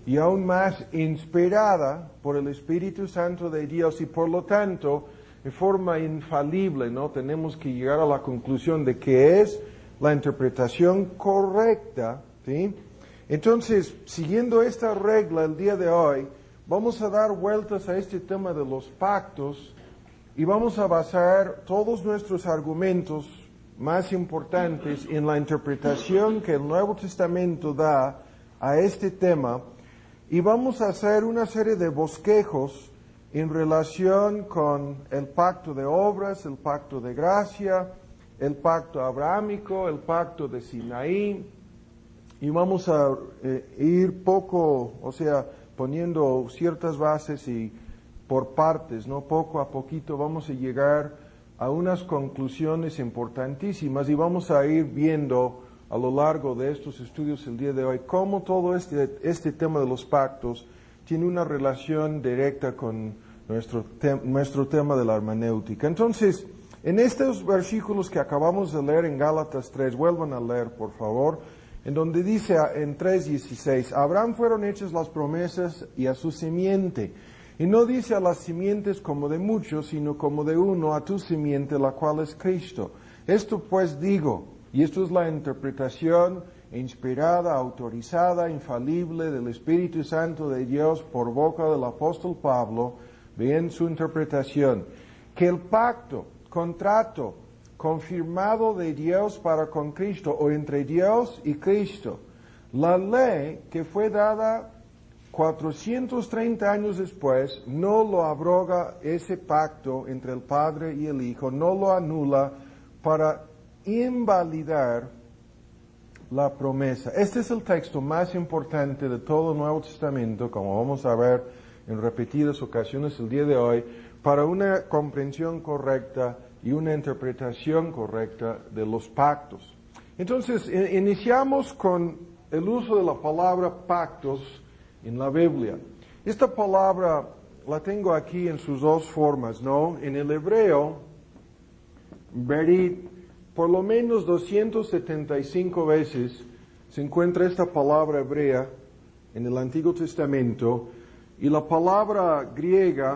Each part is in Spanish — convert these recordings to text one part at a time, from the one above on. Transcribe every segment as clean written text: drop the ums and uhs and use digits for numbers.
y aún más inspirada por el Espíritu Santo de Dios y por lo tanto, de forma infalible, ¿no? Tenemos que llegar a la conclusión de que es la interpretación correcta, ¿sí? Entonces, siguiendo esta regla el día de hoy, vamos a dar vueltas a este tema de los pactos y vamos a basar todos nuestros argumentos más importantes en la interpretación que el Nuevo Testamento da a este tema y vamos a hacer una serie de bosquejos en relación con el pacto de obras, el pacto de gracia, el pacto abrahámico, el pacto de Sinaí, y vamos a ir poniendo ciertas bases y por partes, ¿no? Poco a poquito vamos a llegar a unas conclusiones importantísimas y vamos a ir viendo a lo largo de estos estudios el día de hoy cómo todo este tema de los pactos tiene una relación directa con nuestro tema de la hermenéutica. Entonces, en estos versículos que acabamos de leer en Gálatas 3, vuelvan a leer, por favor, en donde dice en 3:16, a Abraham fueron hechas las promesas y a su simiente. Y no dice a las simientes como de muchos, sino como de uno, a tu simiente, la cual es Cristo. Esto pues digo, y esto es la interpretación inspirada, autorizada, infalible del Espíritu Santo de Dios por boca del apóstol Pablo, vean su interpretación, que el pacto, contrato, confirmado de Dios para con Cristo, o entre Dios y Cristo, la ley que fue dada 430 años después, no lo abroga ese pacto entre el Padre y el Hijo, no lo anula para invalidar la promesa. Este es el texto más importante de todo el Nuevo Testamento, como vamos a ver en repetidas ocasiones el día de hoy, para una comprensión correcta y una interpretación correcta de los pactos. Entonces, iniciamos con el uso de la palabra pactos en la Biblia. Esta palabra la tengo aquí en sus dos formas, ¿no? En el hebreo, berit, por lo menos 275 veces se encuentra esta palabra hebrea en el Antiguo Testamento, y la palabra griega,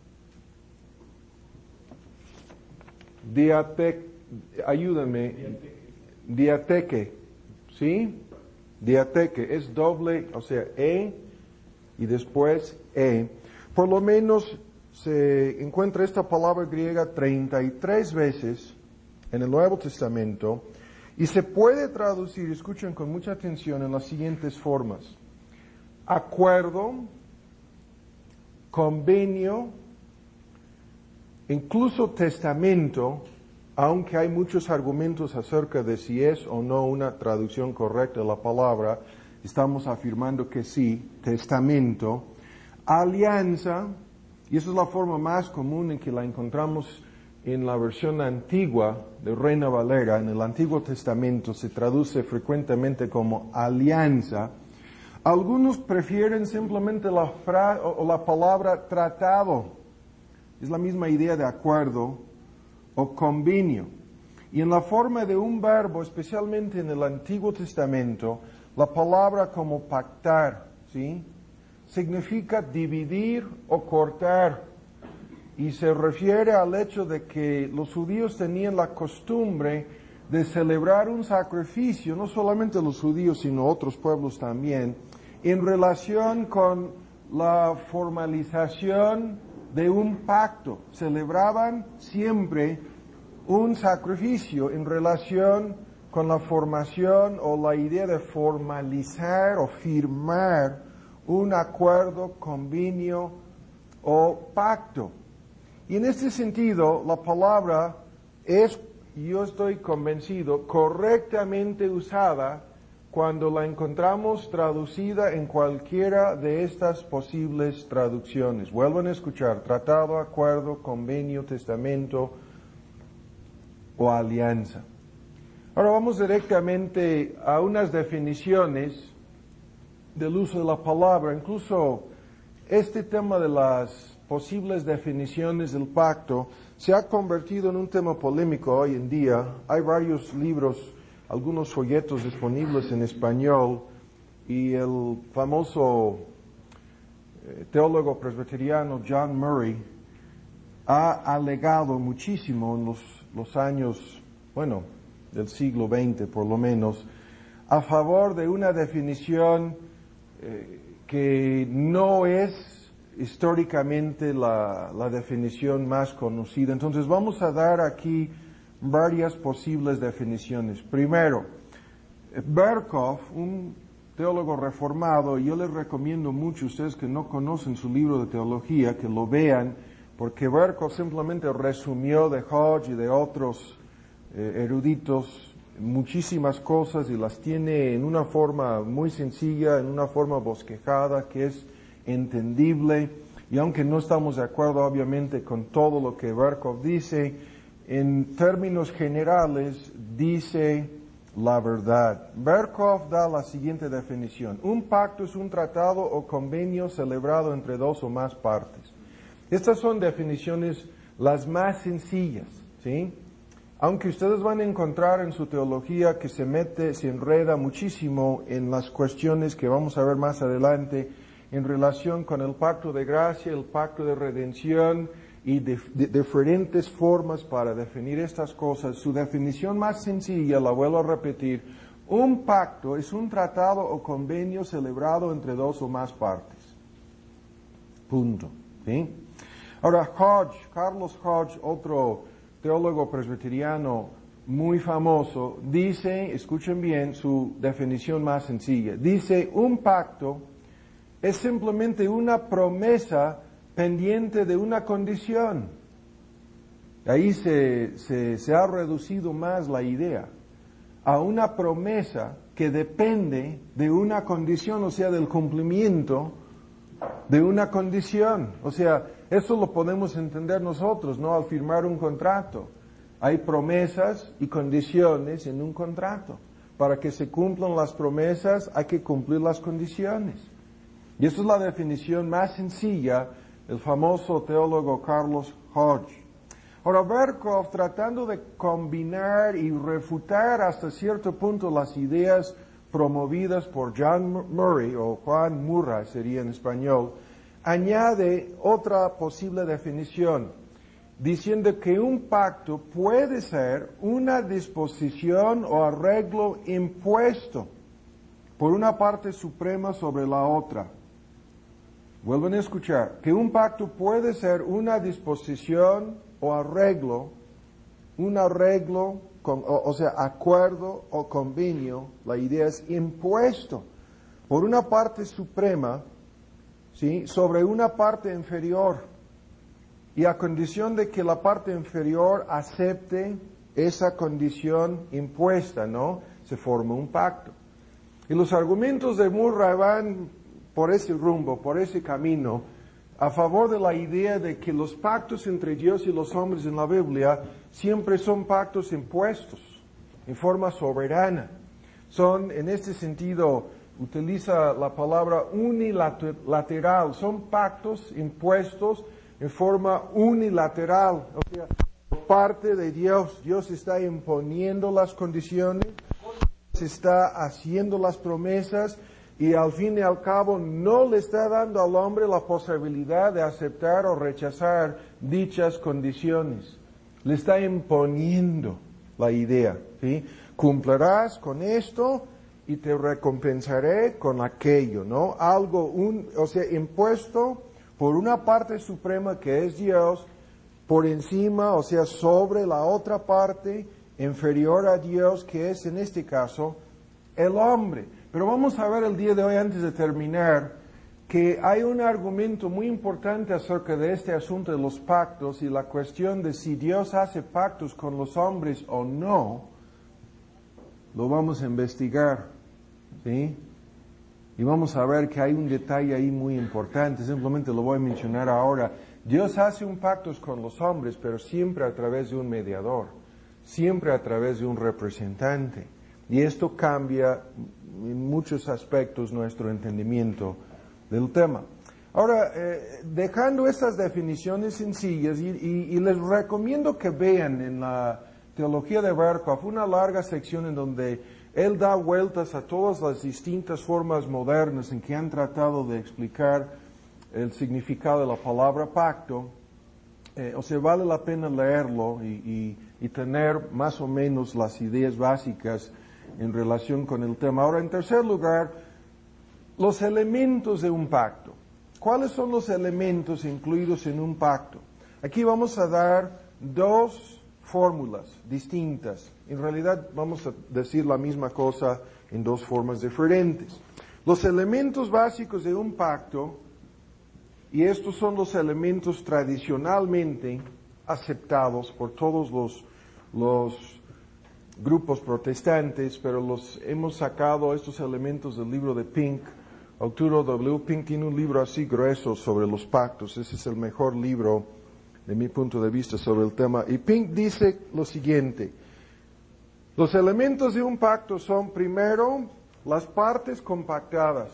diateque, ¿sí? Diateque, es doble, o sea, y después Por lo menos se encuentra esta palabra griega 33 veces en el Nuevo Testamento y se puede traducir, escuchen con mucha atención, en las siguientes formas: acuerdo, convenio, incluso testamento, aunque hay muchos argumentos acerca de si es o no una traducción correcta de la palabra, estamos afirmando que sí, testamento, alianza, y esa es la forma más común en que la encontramos en la versión antigua de Reina Valera. En el Antiguo Testamento se traduce frecuentemente como alianza. Algunos prefieren simplemente la palabra tratado. Es la misma idea de acuerdo o convenio. Y en la forma de un verbo, especialmente en el Antiguo Testamento, la palabra como pactar, ¿sí?, significa dividir o cortar. Y se refiere al hecho de que los judíos tenían la costumbre de celebrar un sacrificio, no solamente los judíos, sino otros pueblos también, en relación con la formalización de un pacto. Celebraban siempre un sacrificio en relación con la formación o la idea de formalizar o firmar un acuerdo, convenio o pacto. Y en este sentido, la palabra es, yo estoy convencido, correctamente usada cuando la encontramos traducida en cualquiera de estas posibles traducciones. Vuelvan a escuchar: tratado, acuerdo, convenio, testamento o alianza. Ahora vamos directamente a unas definiciones del uso de la palabra. Incluso este tema de las posibles definiciones del pacto se ha convertido en un tema polémico hoy en día. Hay varios libros, algunos folletos disponibles en español, y el famoso teólogo presbiteriano John Murray ha alegado muchísimo en los años, del siglo XX por lo menos, a favor de una definición que no es históricamente la definición más conocida. Entonces vamos a dar aquí varias posibles definiciones. Primero, Berkhof, un teólogo reformado, y yo les recomiendo mucho a ustedes que no conocen su libro de teología, que lo vean, porque Berkhof simplemente resumió de Hodge y de otros eruditos muchísimas cosas y las tiene en una forma muy sencilla, en una forma bosquejada, que es entendible, y aunque no estamos de acuerdo obviamente con todo lo que Berkhof dice, en términos generales dice la verdad. Berkhof da la siguiente definición: un pacto es un tratado o convenio celebrado entre dos o más partes. Estas son definiciones las más sencillas, ¿sí? Aunque ustedes van a encontrar en su teología que se enreda muchísimo en las cuestiones que vamos a ver más adelante en relación con el pacto de gracia, el pacto de redención y de diferentes formas para definir estas cosas. Su definición más sencilla, la vuelvo a repetir: un pacto es un tratado o convenio celebrado entre dos o más partes. Punto. ¿Sí? Ahora, Carlos Hodge, otro teólogo presbiteriano muy famoso, dice, escuchen bien su definición más sencilla, dice: un pacto es simplemente una promesa pendiente de una condición. Ahí se ha reducido más la idea a una promesa que depende de una condición, o sea, del cumplimiento de una condición. O sea, eso lo podemos entender nosotros, ¿no? Al firmar un contrato. Hay promesas y condiciones en un contrato. Para que se cumplan las promesas hay que cumplir las condiciones. Y esa es la definición más sencilla del famoso teólogo Carlos Hodge. Ahora, Berkhof, tratando de combinar y refutar hasta cierto punto las ideas promovidas por John Murray, o Juan Murray sería en español, añade otra posible definición, diciendo que un pacto puede ser una disposición o arreglo impuesto por una parte suprema sobre la otra. Vuelven a escuchar, que un pacto puede ser una disposición o arreglo, un arreglo, o sea, acuerdo o convenio, la idea es impuesto por una parte suprema, ¿sí?, sobre una parte inferior, y a condición de que la parte inferior acepte esa condición impuesta, ¿no? Se forma un pacto. Y los argumentos de Murray van por ese rumbo, por ese camino, a favor de la idea de que los pactos entre Dios y los hombres en la Biblia siempre son pactos impuestos, en forma soberana. Son, en este sentido, utiliza la palabra unilateral, son pactos impuestos en forma unilateral. O sea, por parte de Dios, Dios está imponiendo las condiciones, se está haciendo las promesas, y al fin y al cabo no le está dando al hombre la posibilidad de aceptar o rechazar dichas condiciones. Le está imponiendo la idea, ¿sí? Cumplirás con esto y te recompensaré con aquello, ¿no? Algo, o sea, impuesto por una parte suprema que es Dios, por encima, o sea, sobre la otra parte inferior a Dios, que es en este caso el hombre. Pero vamos a ver el día de hoy, antes de terminar, que hay un argumento muy importante acerca de este asunto de los pactos y la cuestión de si Dios hace pactos con los hombres o no. Lo vamos a investigar, ¿sí? Y vamos a ver que hay un detalle ahí muy importante, simplemente lo voy a mencionar ahora. Dios hace un pacto con los hombres, pero siempre a través de un mediador, siempre a través de un representante. Y esto cambia en muchos aspectos nuestro entendimiento del tema. Ahora, dejando estas definiciones sencillas, y les recomiendo que vean en la teología de Berkhof una larga sección en donde él da vueltas a todas las distintas formas modernas en que han tratado de explicar el significado de la palabra pacto, vale la pena leerlo y tener más o menos las ideas básicas en relación con el tema. Ahora, en tercer lugar, los elementos de un pacto. ¿Cuáles son los elementos incluidos en un pacto? Aquí vamos a dar dos fórmulas distintas. En realidad vamos a decir la misma cosa en dos formas diferentes. Los elementos básicos de un pacto, y estos son los elementos tradicionalmente aceptados por todos los grupos protestantes, pero los hemos sacado estos elementos del libro de Pink. Arturo W. Pink tiene un libro así grueso sobre los pactos. Ese es el mejor libro de mi punto de vista sobre el tema. Y Pink dice lo siguiente: los elementos de un pacto son, primero, las partes compactadas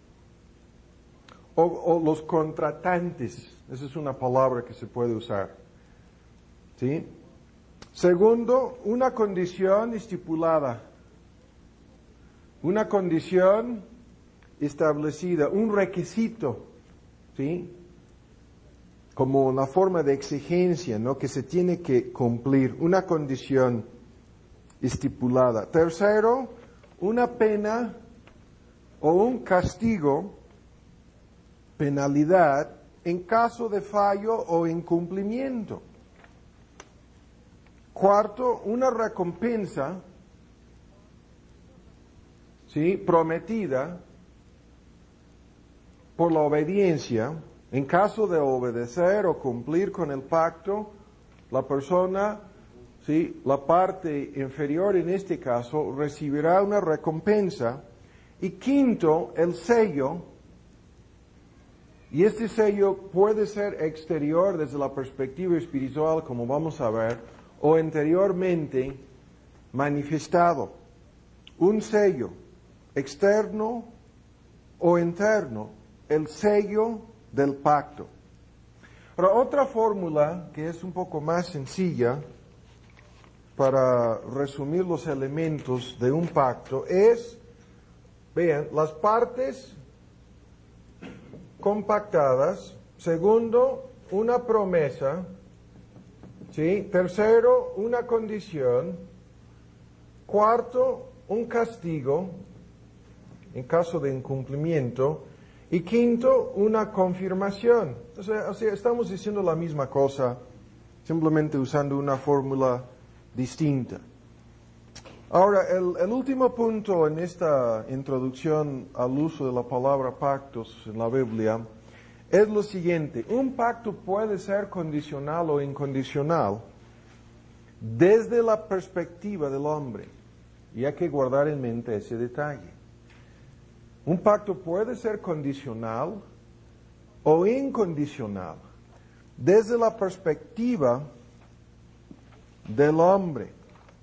o los contratantes. Esa es una palabra que se puede usar. ¿Sí? Segundo, una condición estipulada, una condición establecida, un requisito, ¿sí? Como una forma de exigencia, ¿no? Que se tiene que cumplir, una condición estipulada. Tercero, una pena o un castigo, penalidad, en caso de fallo o incumplimiento. Cuarto, una recompensa, ¿sí? Prometida por la obediencia. En caso de obedecer o cumplir con el pacto, la persona, ¿sí? La parte inferior en este caso, recibirá una recompensa. Y quinto, el sello. Y este sello puede ser exterior desde la perspectiva espiritual, como vamos a ver, o interiormente manifestado. Un sello externo o interno, el sello del pacto. Ahora, otra fórmula que es un poco más sencilla para resumir los elementos de un pacto es, vean, las partes compactadas. Segundo, una promesa. ¿Sí? Tercero, una condición. Cuarto, un castigo en caso de incumplimiento. Y quinto, una confirmación. O sea, estamos diciendo la misma cosa, simplemente usando una fórmula distinta. Ahora, el último punto en esta introducción al uso de la palabra pactos en la Biblia es lo siguiente: un pacto puede ser condicional o incondicional desde la perspectiva del hombre, y hay que guardar en mente ese detalle. Un pacto puede ser condicional o incondicional desde la perspectiva del hombre.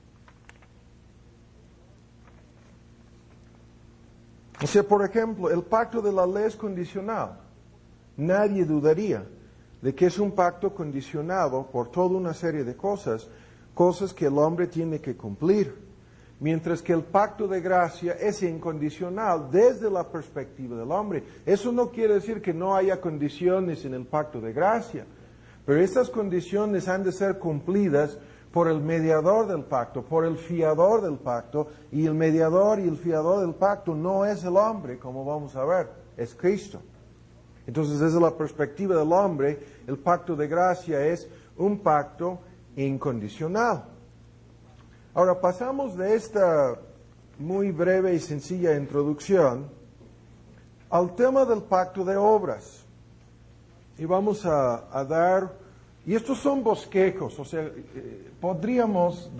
O sea, por ejemplo, el pacto de la ley es condicional. Nadie dudaría de que es un pacto condicionado por toda una serie de cosas que el hombre tiene que cumplir. Mientras que el pacto de gracia es incondicional desde la perspectiva del hombre. Eso no quiere decir que no haya condiciones en el pacto de gracia, pero estas condiciones han de ser cumplidas por el mediador del pacto, por el fiador del pacto, y el mediador y el fiador del pacto no es el hombre, como vamos a ver, es Cristo. Entonces, desde la perspectiva del hombre, el pacto de gracia es un pacto incondicional. Ahora, pasamos de esta muy breve y sencilla introducción al tema del pacto de obras. Y vamos a dar, y estos son bosquejos, o sea, podríamos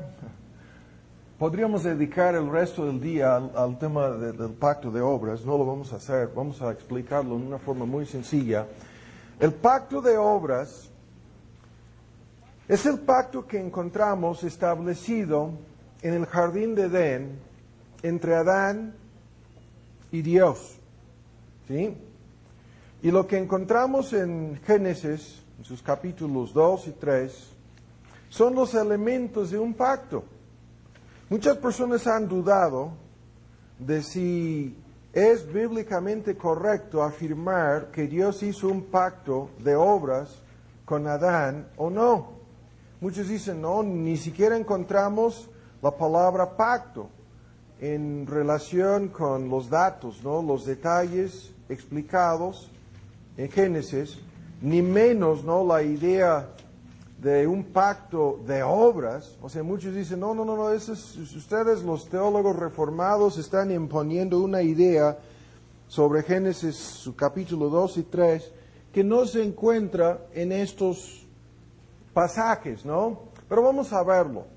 dedicar el resto del día al tema del pacto de obras. No lo vamos a hacer, vamos a explicarlo en una forma muy sencilla. El pacto de obras es el pacto que encontramos establecido en el jardín de Edén entre Adán y Dios. ¿Sí? Y lo que encontramos en Génesis, en sus capítulos 2 y 3, son los elementos de un pacto. Muchas personas han dudado de si ¿Es bíblicamente correcto afirmar que Dios hizo un pacto de obras con Adán o no? Muchos dicen, no, ni siquiera encontramos la palabra pacto en relación con los datos, ¿no? Los detalles explicados en Génesis, ni menos, ¿no? La idea de un pacto de obras. O sea, muchos dicen, no, ustedes los teólogos reformados están imponiendo una idea sobre Génesis, su capítulo 2 y 3, que no se encuentra en estos pasajes, ¿no? Pero vamos a verlo.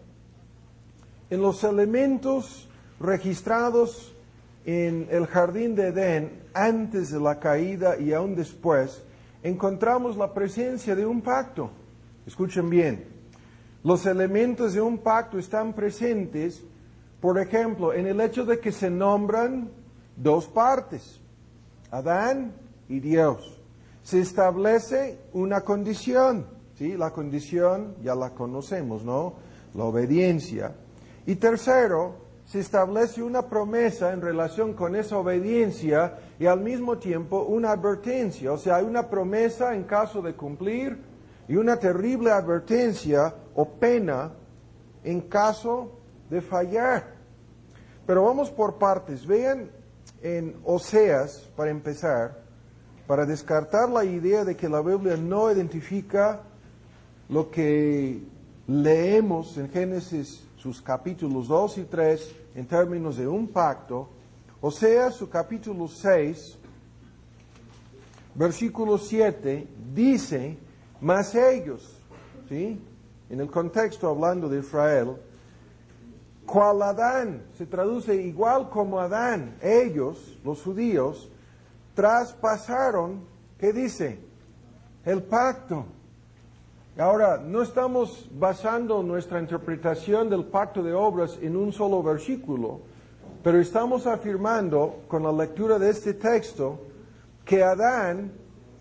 En los elementos registrados en el jardín de Edén, antes de la caída y aún después, encontramos la presencia de un pacto. Escuchen bien, los elementos de un pacto están presentes, por ejemplo, en el hecho de que se nombran dos partes, Adán y Dios. Se establece una condición, ¿sí? La condición ya la conocemos, ¿no? La obediencia. Y tercero, se establece una promesa en relación con esa obediencia y al mismo tiempo una advertencia. O sea, hay una promesa en caso de cumplir y una terrible advertencia o pena en caso de fallar. Pero vamos por partes. Vean en Oseas, para empezar, para descartar la idea de que la Biblia no identifica lo que leemos en Génesis, sus capítulos 2 y 3, en términos de un pacto. Oseas, su capítulo 6, versículo 7, dice: mas ellos, ¿sí? En el contexto hablando de Israel, cual Adán, se traduce igual como Adán, ellos, los judíos, traspasaron, ¿qué dice? El pacto. Ahora, no estamos basando nuestra interpretación del pacto de obras en un solo versículo, pero estamos afirmando con la lectura de este texto que Adán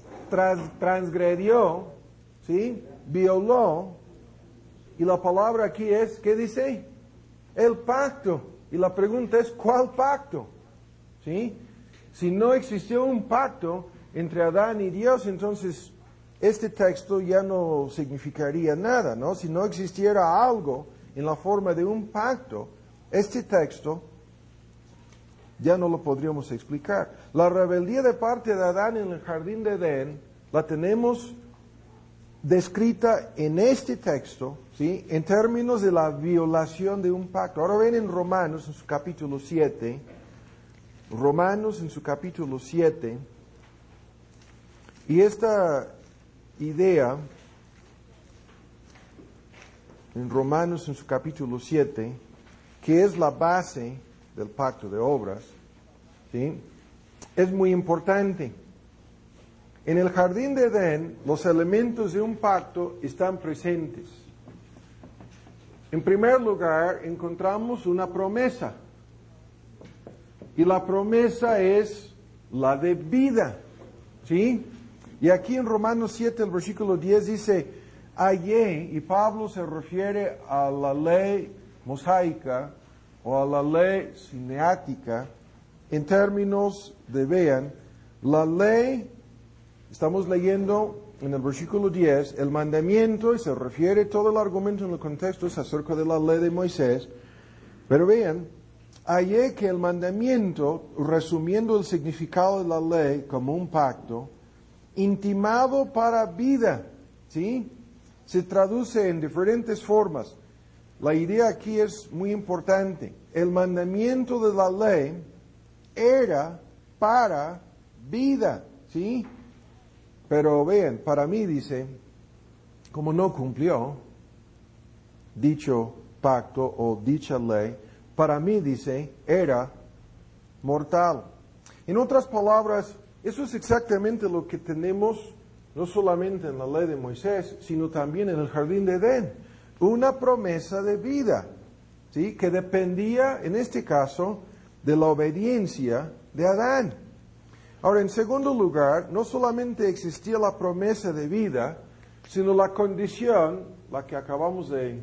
transgredió, ¿sí? Violó, y la palabra aquí es, ¿qué dice? El pacto. Y la pregunta es, ¿cuál pacto? ¿Sí? Si no existió un pacto entre Adán y Dios, entonces este texto ya no significaría nada, ¿no? Si no existiera algo en la forma de un pacto, este texto ya no lo podríamos explicar. La rebeldía de parte de Adán en el jardín de Edén la tenemos descrita en este texto, ¿sí? En términos de la violación de un pacto. Ahora ven en Romanos, en su capítulo 7, Romanos en su capítulo 7, y esta idea, en Romanos en su capítulo 7, que es la base del pacto de obras, ¿sí? Es muy importante. En el jardín de Edén, los elementos de un pacto están presentes. En primer lugar, encontramos una promesa. Y la promesa es la de vida, ¿sí? Y aquí en Romanos 7, el versículo 10 dice, hallé, y Pablo se refiere a la ley mosaica o a la ley cineática, en términos de, vean, la ley. Estamos leyendo en el versículo 10 el mandamiento, y se refiere todo el argumento en el contexto es acerca de la ley de Moisés. Pero vean, hallé que el mandamiento, resumiendo el significado de la ley como un pacto, intimado para vida, ¿sí? Se traduce en diferentes formas. La idea aquí es muy importante. El mandamiento de la ley era para vida, ¿sí? Pero vean, para mí dice, como no cumplió dicho pacto o dicha ley, para mí dice, era mortal. En otras palabras, eso es exactamente lo que tenemos no solamente en la ley de Moisés, sino también en el jardín de Edén. Una promesa de vida, ¿sí? Que dependía, en este caso, de la obediencia de Adán. Ahora, en segundo lugar, no solamente existía la promesa de vida, sino la condición, la que acabamos de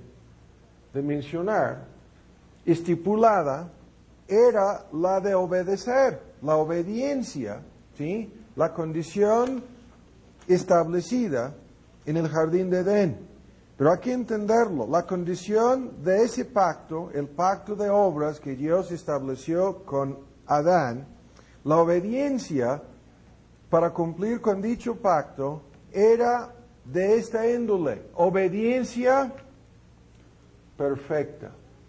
mencionar, estipulada, era la de obedecer la obediencia, ¿sí? La condición establecida en el jardín de Edén. Pero hay que entenderlo, la condición de ese pacto, el pacto de obras que Dios estableció con Adán, la obediencia para cumplir con dicho pacto era de esta índole, obediencia perfecta.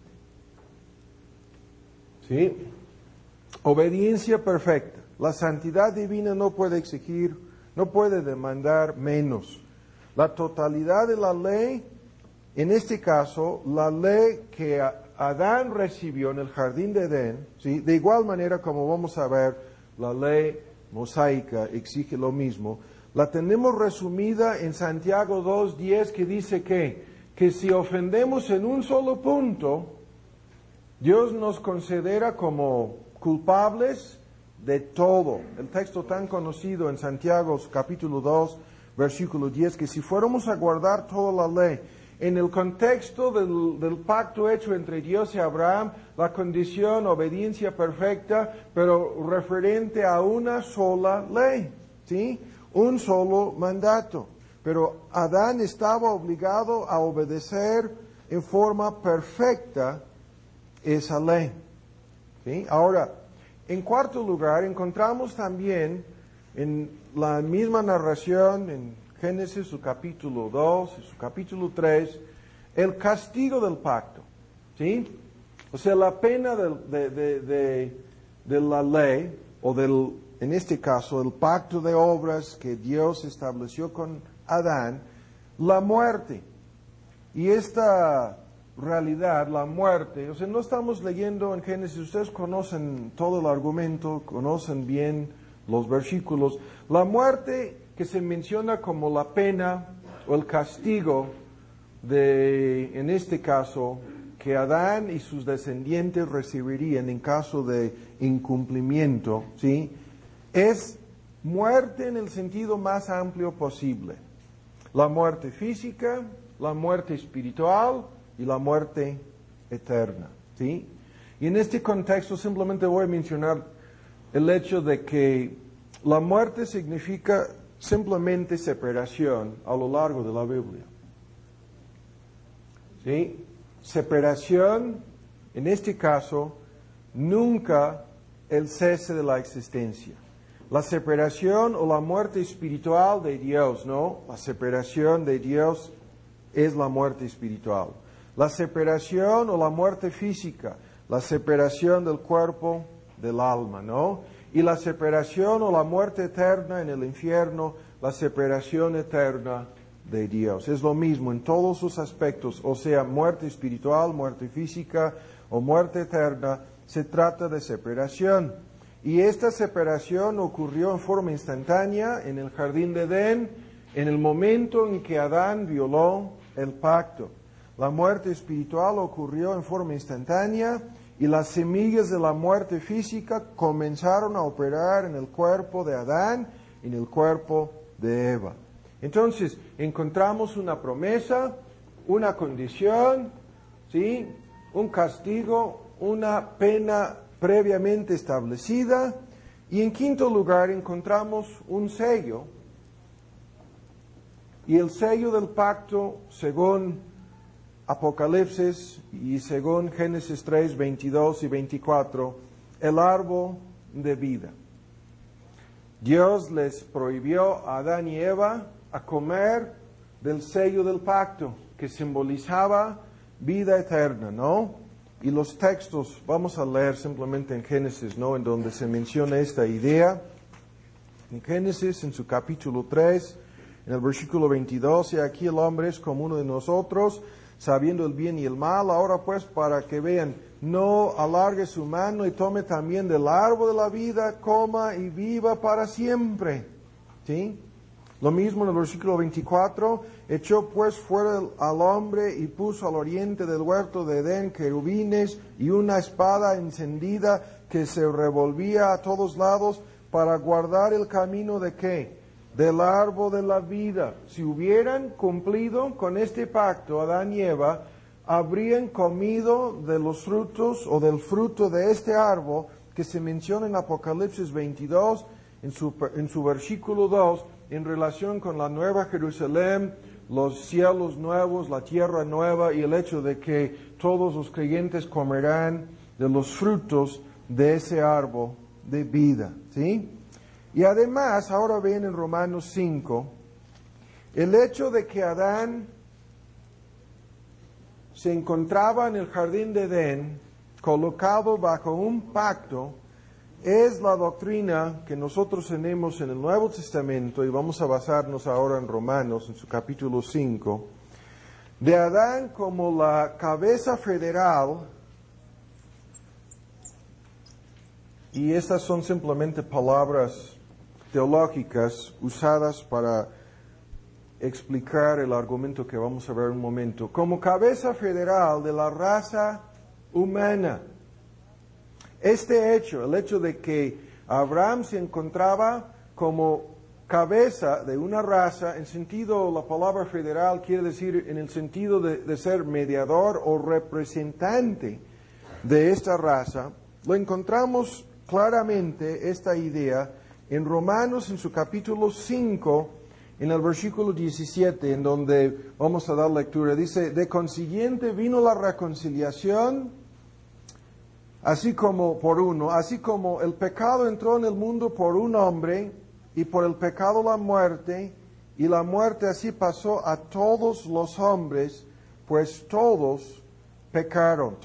¿Sí? Obediencia perfecta. La santidad divina no puede exigir, no puede demandar menos. La totalidad de la ley, en este caso, la ley que Adán recibió en el jardín de Edén, ¿sí? De igual manera como vamos a ver, la ley mosaica exige lo mismo. La tenemos resumida en Santiago 2:10, que dice que si ofendemos en un solo punto, Dios nos considera como culpables de todo. El texto tan conocido en Santiago capítulo 2, versículo 10, que si fuéramos a guardar toda la ley, en el contexto del pacto hecho entre Dios y Abraham, la condición, obediencia perfecta, pero referente a una sola ley, ¿sí? Un solo mandato. Pero Adán estaba obligado a obedecer en forma perfecta esa ley, ¿sí? Ahora, en cuarto lugar, encontramos también en la misma narración, en Génesis, su capítulo 2, su capítulo 3, el castigo del pacto, ¿sí? O sea, la pena de la ley, o en este caso, el pacto de obras que Dios estableció con Adán, la muerte. Y esta realidad, la muerte, o sea, no estamos leyendo en Génesis, ustedes conocen todo el argumento, conocen bien los versículos. La muerte que se menciona como la pena o el castigo en este caso, que Adán y sus descendientes recibirían en caso de incumplimiento, ¿sí? Es muerte en el sentido más amplio posible. La muerte física, la muerte espiritual y la muerte eterna, ¿sí? Y en este contexto simplemente voy a mencionar el hecho de que la muerte significa simplemente separación a lo largo de la Biblia. ¿Sí? Separación, en este caso, nunca el cese de la existencia. La separación o la muerte espiritual de Dios, ¿no? La separación de Dios es la muerte espiritual. La separación o la muerte física, la separación del cuerpo del alma, ¿no? Y la separación o la muerte eterna en el infierno, la separación eterna de Dios. Es lo mismo en todos sus aspectos, o sea, muerte espiritual, muerte física o muerte eterna, se trata de separación. Y esta separación ocurrió en forma instantánea en el jardín de Edén, en el momento en que Adán violó el pacto. La muerte espiritual ocurrió en forma instantánea y las semillas de la muerte física comenzaron a operar en el cuerpo de Adán, en el cuerpo de Eva. Entonces, encontramos una promesa, una condición, ¿sí? Un castigo, una pena previamente establecida. Y en quinto lugar encontramos un sello. Y el sello del pacto, según Apocalipsis y según Génesis 3, 22 y 24, el árbol de vida. Dios les prohibió a Adán y Eva a comer del sello del pacto, que simbolizaba vida eterna, ¿no? Y los textos, vamos a leer simplemente en Génesis, ¿no? En donde se menciona esta idea. En Génesis, en su capítulo 3, en el versículo 22, y aquí el hombre es como uno de nosotros, sabiendo el bien y el mal. Ahora pues, para que vean, no alargue su mano y tome también del árbol de la vida, coma y viva para siempre. ¿Sí? Lo mismo en el versículo 24, echó pues fuera al hombre y puso al oriente del huerto de Edén querubines y una espada encendida que se revolvía a todos lados para guardar el camino de ¿qué? Del árbol de la vida. Si hubieran cumplido con este pacto, Adán y Eva habrían comido de los frutos o del fruto de este árbol que se menciona en Apocalipsis 22, en su versículo 2, en relación con la nueva Jerusalén, los cielos nuevos, la tierra nueva y el hecho de que todos los creyentes comerán de los frutos de ese árbol de vida, ¿sí? Y además, ahora ven en Romanos 5, el hecho de que Adán se encontraba en el jardín de Edén, colocado bajo un pacto, es la doctrina que nosotros tenemos en el Nuevo Testamento, y vamos a basarnos ahora en Romanos, en su capítulo 5, de Adán como la cabeza federal, y estas son simplemente palabras teológicas usadas para explicar el argumento que vamos a ver en un momento, como cabeza federal de la raza humana. Este hecho, el hecho de que Abraham se encontraba como cabeza de una raza, en sentido, la palabra federal quiere decir en el sentido de ser mediador o representante de esta raza, lo encontramos claramente, esta idea, en Romanos, en su capítulo 5, en el versículo 17, en donde vamos a dar lectura. Dice, de consiguiente vino la reconciliación, así como el pecado entró en el mundo por un hombre, y por el pecado la muerte, y la muerte así pasó a todos los hombres, pues todos pecaron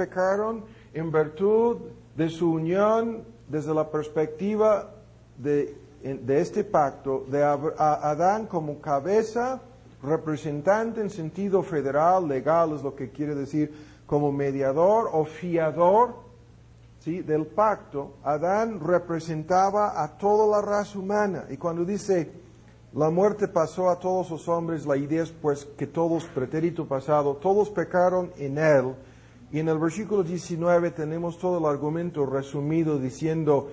en virtud de su unión desde la perspectiva de este pacto, de Adán como cabeza, representante en sentido federal, legal es lo que quiere decir, como mediador o fiador, ¿sí?, del pacto. Adán representaba a toda la raza humana, y cuando dice la muerte pasó a todos los hombres, la idea es pues que todos, pretérito pasado, todos pecaron en él. Y en el versículo 19 tenemos todo el argumento resumido diciendo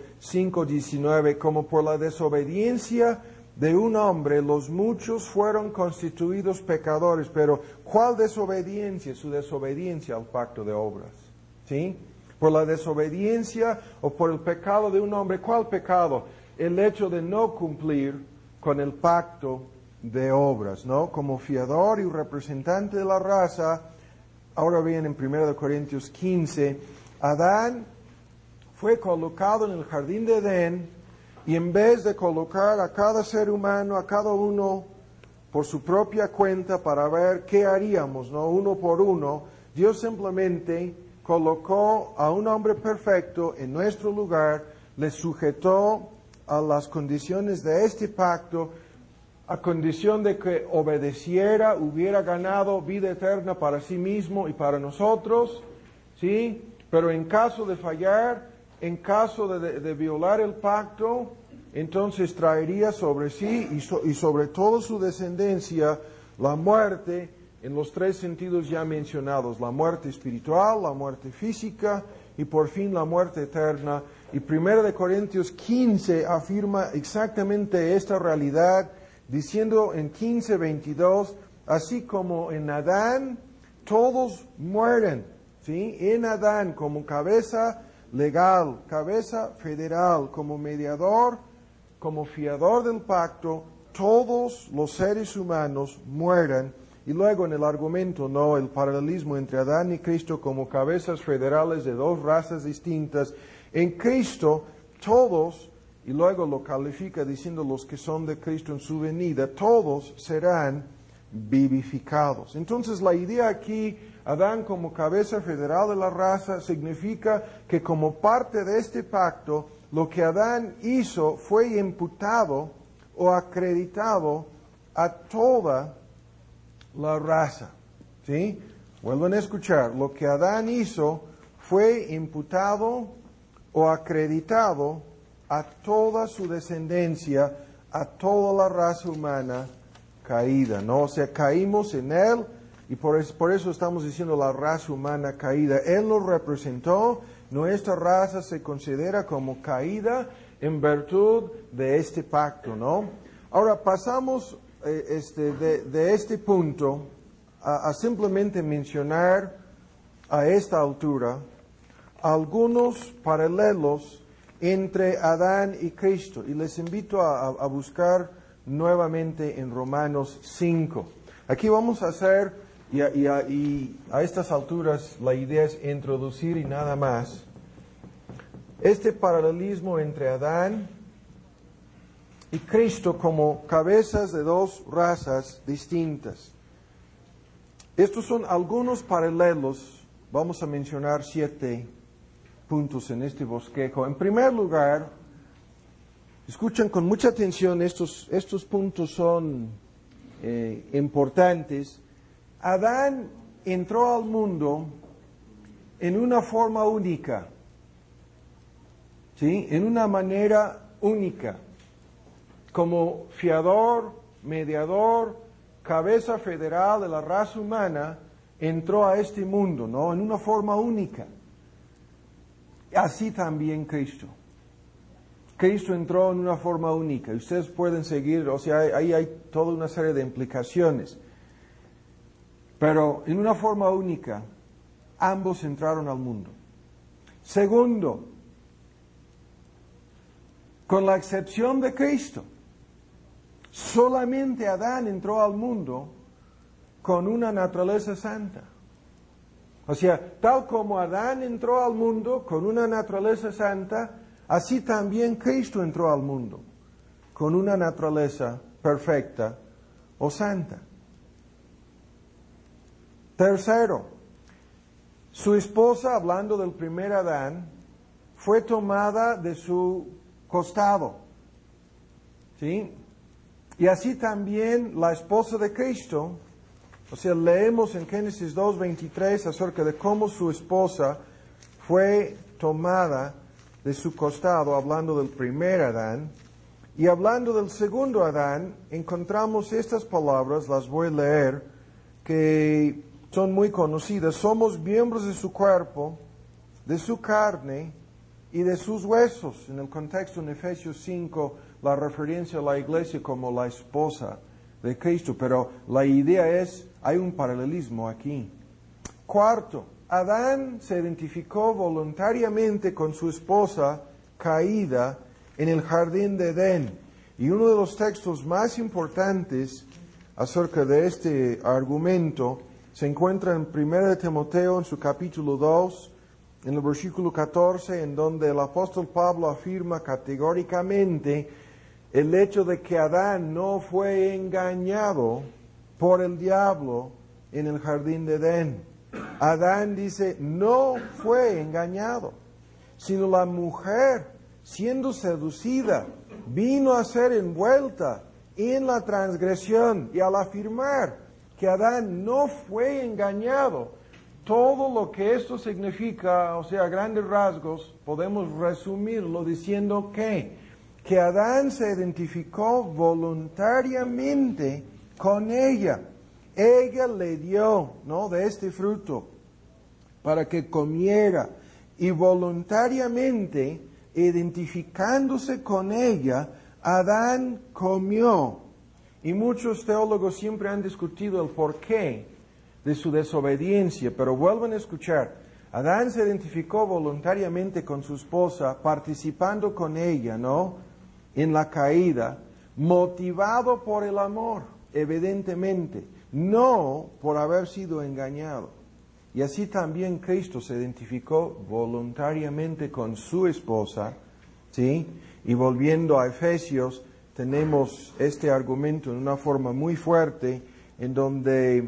5:19, como por la desobediencia de un hombre los muchos fueron constituidos pecadores. Pero ¿cuál desobediencia? Su desobediencia al pacto de obras, ¿sí? Por la desobediencia o por el pecado de un hombre. ¿Cuál pecado? El hecho de no cumplir con el pacto de obras, ¿no? Como fiador y representante de la raza. Ahora bien, en 1 Corintios 15, Adán fue colocado en el jardín de Edén, y en vez de colocar a cada ser humano, a cada uno por su propia cuenta para ver qué haríamos, ¿no?, uno por uno, Dios simplemente colocó a un hombre perfecto en nuestro lugar, le sujetó a las condiciones de este pacto, a condición de que obedeciera, hubiera ganado vida eterna para sí mismo y para nosotros, ¿sí? Pero en caso de fallar, en caso de violar el pacto, entonces traería sobre sí y sobre toda su descendencia la muerte en los tres sentidos ya mencionados: la muerte espiritual, la muerte física y por fin la muerte eterna. Y 1 Corintios 15 afirma exactamente esta realidad, diciendo en 15:22, así como en Adán todos mueren, ¿sí? En Adán como cabeza legal, cabeza federal, como mediador, como fiador del pacto, todos los seres humanos mueren. Y luego en el argumento, no, el paralelismo entre Adán y Cristo como cabezas federales de dos razas distintas. En Cristo todos, y luego lo califica diciendo los que son de Cristo en su venida, todos serán vivificados. Entonces la idea aquí, Adán como cabeza federal de la raza, significa que como parte de este pacto, lo que Adán hizo fue imputado o acreditado a toda la raza, ¿sí? Vuelven a escuchar, lo que Adán hizo fue imputado o acreditado a toda su descendencia, a toda la raza humana caída, ¿no? O sea, caímos en él, y por eso estamos diciendo la raza humana caída. Él nos representó, nuestra raza se considera como caída en virtud de este pacto, ¿no? Ahora pasamos de este punto a simplemente mencionar a esta altura algunos paralelos entre Adán y Cristo. Y les invito a buscar nuevamente en Romanos 5. Aquí vamos a hacer, y a estas alturas la idea es introducir y nada más, este paralelismo entre Adán y Cristo como cabezas de dos razas distintas. Estos son algunos paralelos, vamos a mencionar 7 puntos en este bosquejo. En primer lugar, escuchen con mucha atención, estos puntos son importantes. Adán entró al mundo en una forma única, ¿sí? En una manera única, como fiador, mediador, cabeza federal de la raza humana, entró a este mundo, ¿no? En una forma única. Así también Cristo. Cristo entró en una forma única. Ustedes pueden seguir, o sea, ahí hay toda una serie de implicaciones. Pero en una forma única, ambos entraron al mundo. Segundo, con la excepción de Cristo, solamente Adán entró al mundo con una naturaleza santa. O sea, tal como Adán entró al mundo con una naturaleza santa, así también Cristo entró al mundo con una naturaleza perfecta o santa. Tercero, su esposa, hablando del primer Adán, fue tomada de su costado. ¿Sí? Y así también la esposa de Cristo, o sea, leemos en Génesis 2:23 acerca de cómo su esposa fue tomada de su costado, hablando del primer Adán. Y hablando del segundo Adán, encontramos estas palabras, las voy a leer, que son muy conocidas. Somos miembros de su cuerpo, de su carne y de sus huesos. En el contexto en Efesios 5, la referencia a la iglesia como la esposa de Cristo, pero la idea es, hay un paralelismo aquí. Cuarto, Adán se identificó voluntariamente con su esposa caída en el jardín de Edén. Y uno de los textos más importantes acerca de este argumento se encuentra en 1 Timoteo, en su capítulo 2, en el versículo 14, en donde el apóstol Pablo afirma categóricamente el hecho de que Adán no fue engañado por el diablo en el jardín de Edén. Adán dice, no fue engañado, sino la mujer, siendo seducida, vino a ser envuelta en la transgresión. Y al afirmar que Adán no fue engañado, todo lo que esto significa, o sea, a grandes rasgos, podemos resumirlo diciendo que Adán se identificó voluntariamente con ella. Ella le dio, ¿no?, de este fruto para que comiera, y voluntariamente, identificándose con ella, Adán comió. Y muchos teólogos siempre han discutido el porqué de su desobediencia, pero vuelvan a escuchar. Adán se identificó voluntariamente con su esposa, participando con ella, ¿no?, en la caída, motivado por el amor, evidentemente, no por haber sido engañado. Y así también Cristo se identificó voluntariamente con su esposa, ¿sí? Y volviendo a Efesios, tenemos este argumento en una forma muy fuerte, en donde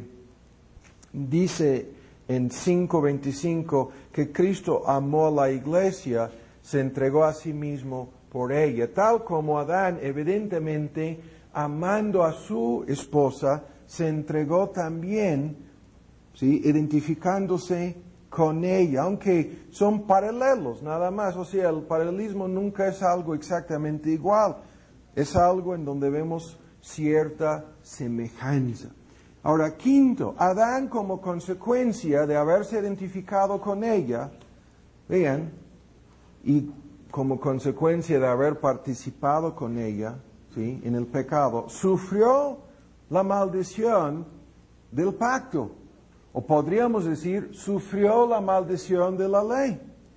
dice en 5:25 que Cristo amó a la iglesia, se entregó a sí mismo por ella, tal como Adán, evidentemente, amando a su esposa, se entregó también, ¿sí?, identificándose con ella, aunque son paralelos nada más. O sea, el paralelismo nunca es algo exactamente igual, es algo en donde vemos cierta semejanza. Ahora, quinto, Adán, como consecuencia de haberse identificado con ella, vean, y como consecuencia de haber participado con ella, ¿sí?, en el pecado, sufrió la maldición del pacto. O podríamos decir, sufrió la maldición de la ley.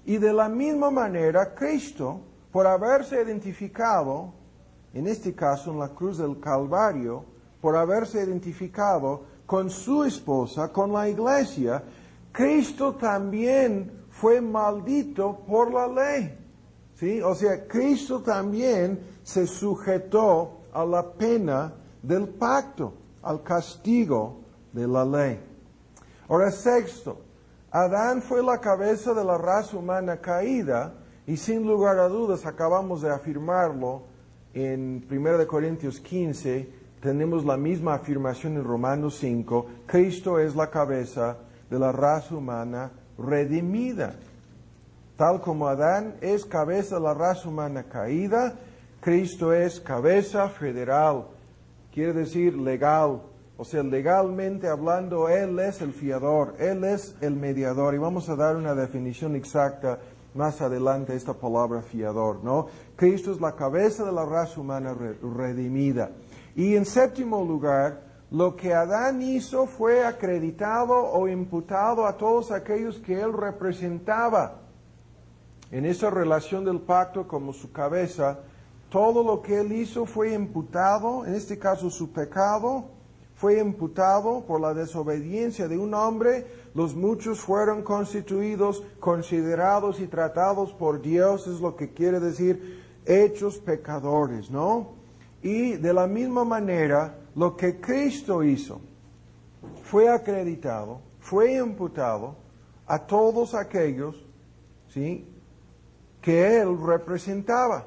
Y de la misma manera, Cristo, por haberse identificado, en este caso en la cruz del Calvario, por haberse identificado con su esposa, con la iglesia, Cristo también fue maldito por la ley. ¿Sí? O sea, Cristo también se sujetó a la pena del pacto, al castigo de la ley. Ahora, sexto, Adán fue la cabeza de la raza humana caída y sin lugar a dudas acabamos de afirmarlo en 1 Corintios 15, tenemos la misma afirmación en Romanos 5, Cristo es la cabeza de la raza humana redimida. Tal como Adán es cabeza de la raza humana caída, Cristo es cabeza federal, quiere decir legal. O sea, legalmente hablando, Él es el fiador, Él es el mediador. Y vamos a dar una definición exacta más adelante a esta palabra fiador, ¿no? Cristo es la cabeza de la raza humana redimida. Y en séptimo lugar, lo que Adán hizo fue acreditado o imputado a todos aquellos que Él representaba. En esa relación del pacto como su cabeza, todo lo que Él hizo fue imputado, en este caso su pecado, fue imputado por la desobediencia de un hombre, los muchos fueron constituidos, considerados y tratados por Dios, es lo que quiere decir hechos pecadores, ¿no? Y de la misma manera, lo que Cristo hizo fue acreditado, fue imputado a todos aquellos, ¿sí?, que Él representaba.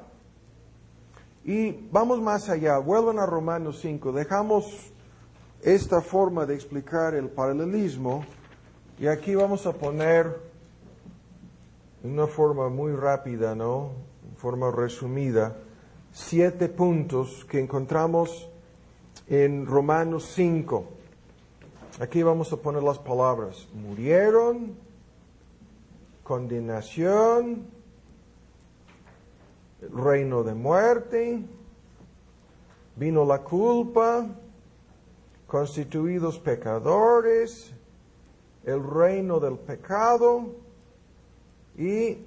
Y vamos más allá, vuelvan a Romanos 5, dejamos esta forma de explicar el paralelismo y aquí vamos a poner en una forma muy rápida, ¿no?, en forma resumida, 7 puntos que encontramos en Romanos 5. Aquí vamos a poner las palabras: murieron, condenación, reino de muerte, vino la culpa, constituidos pecadores, el reino del pecado y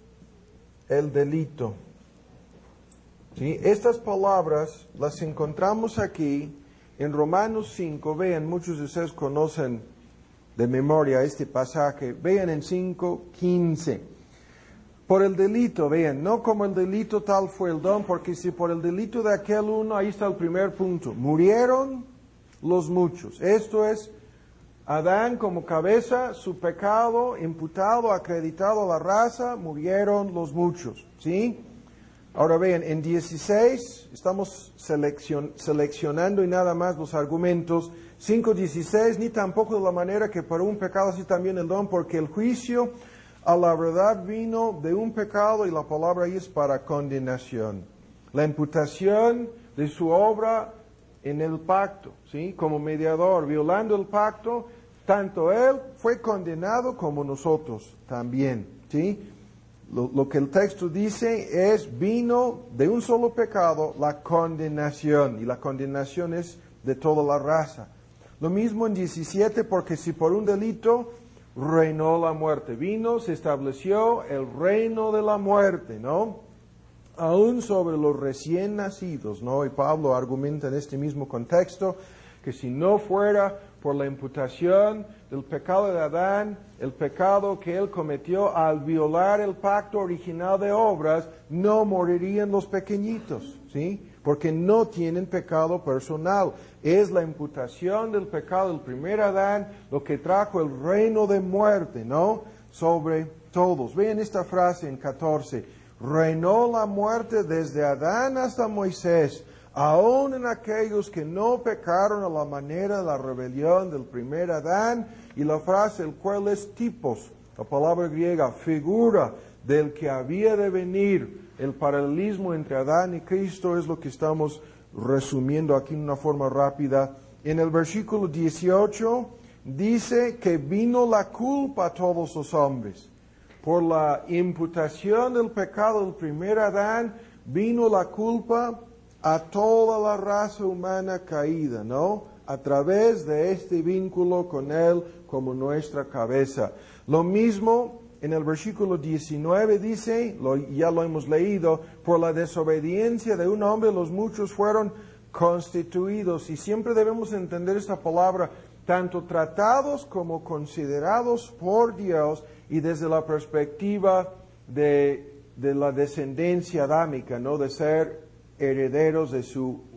el delito. ¿Sí? Estas palabras las encontramos aquí en Romanos 5. Vean, muchos de ustedes conocen de memoria este pasaje. Vean en 5:15. Por el delito, vean, no como el delito tal fue el don, porque si por el delito de aquel uno, ahí está el primer punto, murieron los muchos. Esto es Adán como cabeza, su pecado imputado, acreditado a la raza, murieron los muchos, ¿sí? Ahora vean, en 16 estamos seleccionando y nada más los argumentos. 5:16, ni tampoco de la manera que por un pecado así también el don, porque el juicio a la verdad vino de un pecado y la palabra ahí es para condenación. La imputación de su obra en el pacto, ¿sí? Como mediador, violando el pacto, tanto Él fue condenado como nosotros también, ¿sí? Lo que el texto dice es, vino de un solo pecado la condenación, y la condenación es de toda la raza. Lo mismo en 17, porque si por un delito reinó la muerte, vino, se estableció el reino de la muerte, ¿no? Aún sobre los recién nacidos, ¿no? Y Pablo argumenta en este mismo contexto que si no fuera por la imputación del pecado de Adán, el pecado que él cometió al violar el pacto original de obras, no morirían los pequeñitos, ¿sí? Porque no tienen pecado personal. Es la imputación del pecado del primer Adán lo que trajo el reino de muerte, ¿no?, sobre todos. Vean esta frase en 14. Reinó la muerte desde Adán hasta Moisés, aun en aquellos que no pecaron a la manera de la rebelión del primer Adán. Y la frase, el cual es tipos, la palabra griega, figura del que había de venir. El paralelismo entre Adán y Cristo es lo que estamos resumiendo aquí en una forma rápida. En el versículo 18 dice que vino la culpa a todos los hombres. Por la imputación del pecado del primer Adán, vino la culpa a toda la raza humana caída, ¿no? A través de este vínculo con Él como nuestra cabeza. Lo mismo en el versículo 19 dice, ya lo hemos leído, por la desobediencia de un hombre los muchos fueron constituidos. Y siempre debemos entender esta palabra, tanto tratados como considerados por Dios y desde la perspectiva de la descendencia adámica, ¿no? De ser herederos de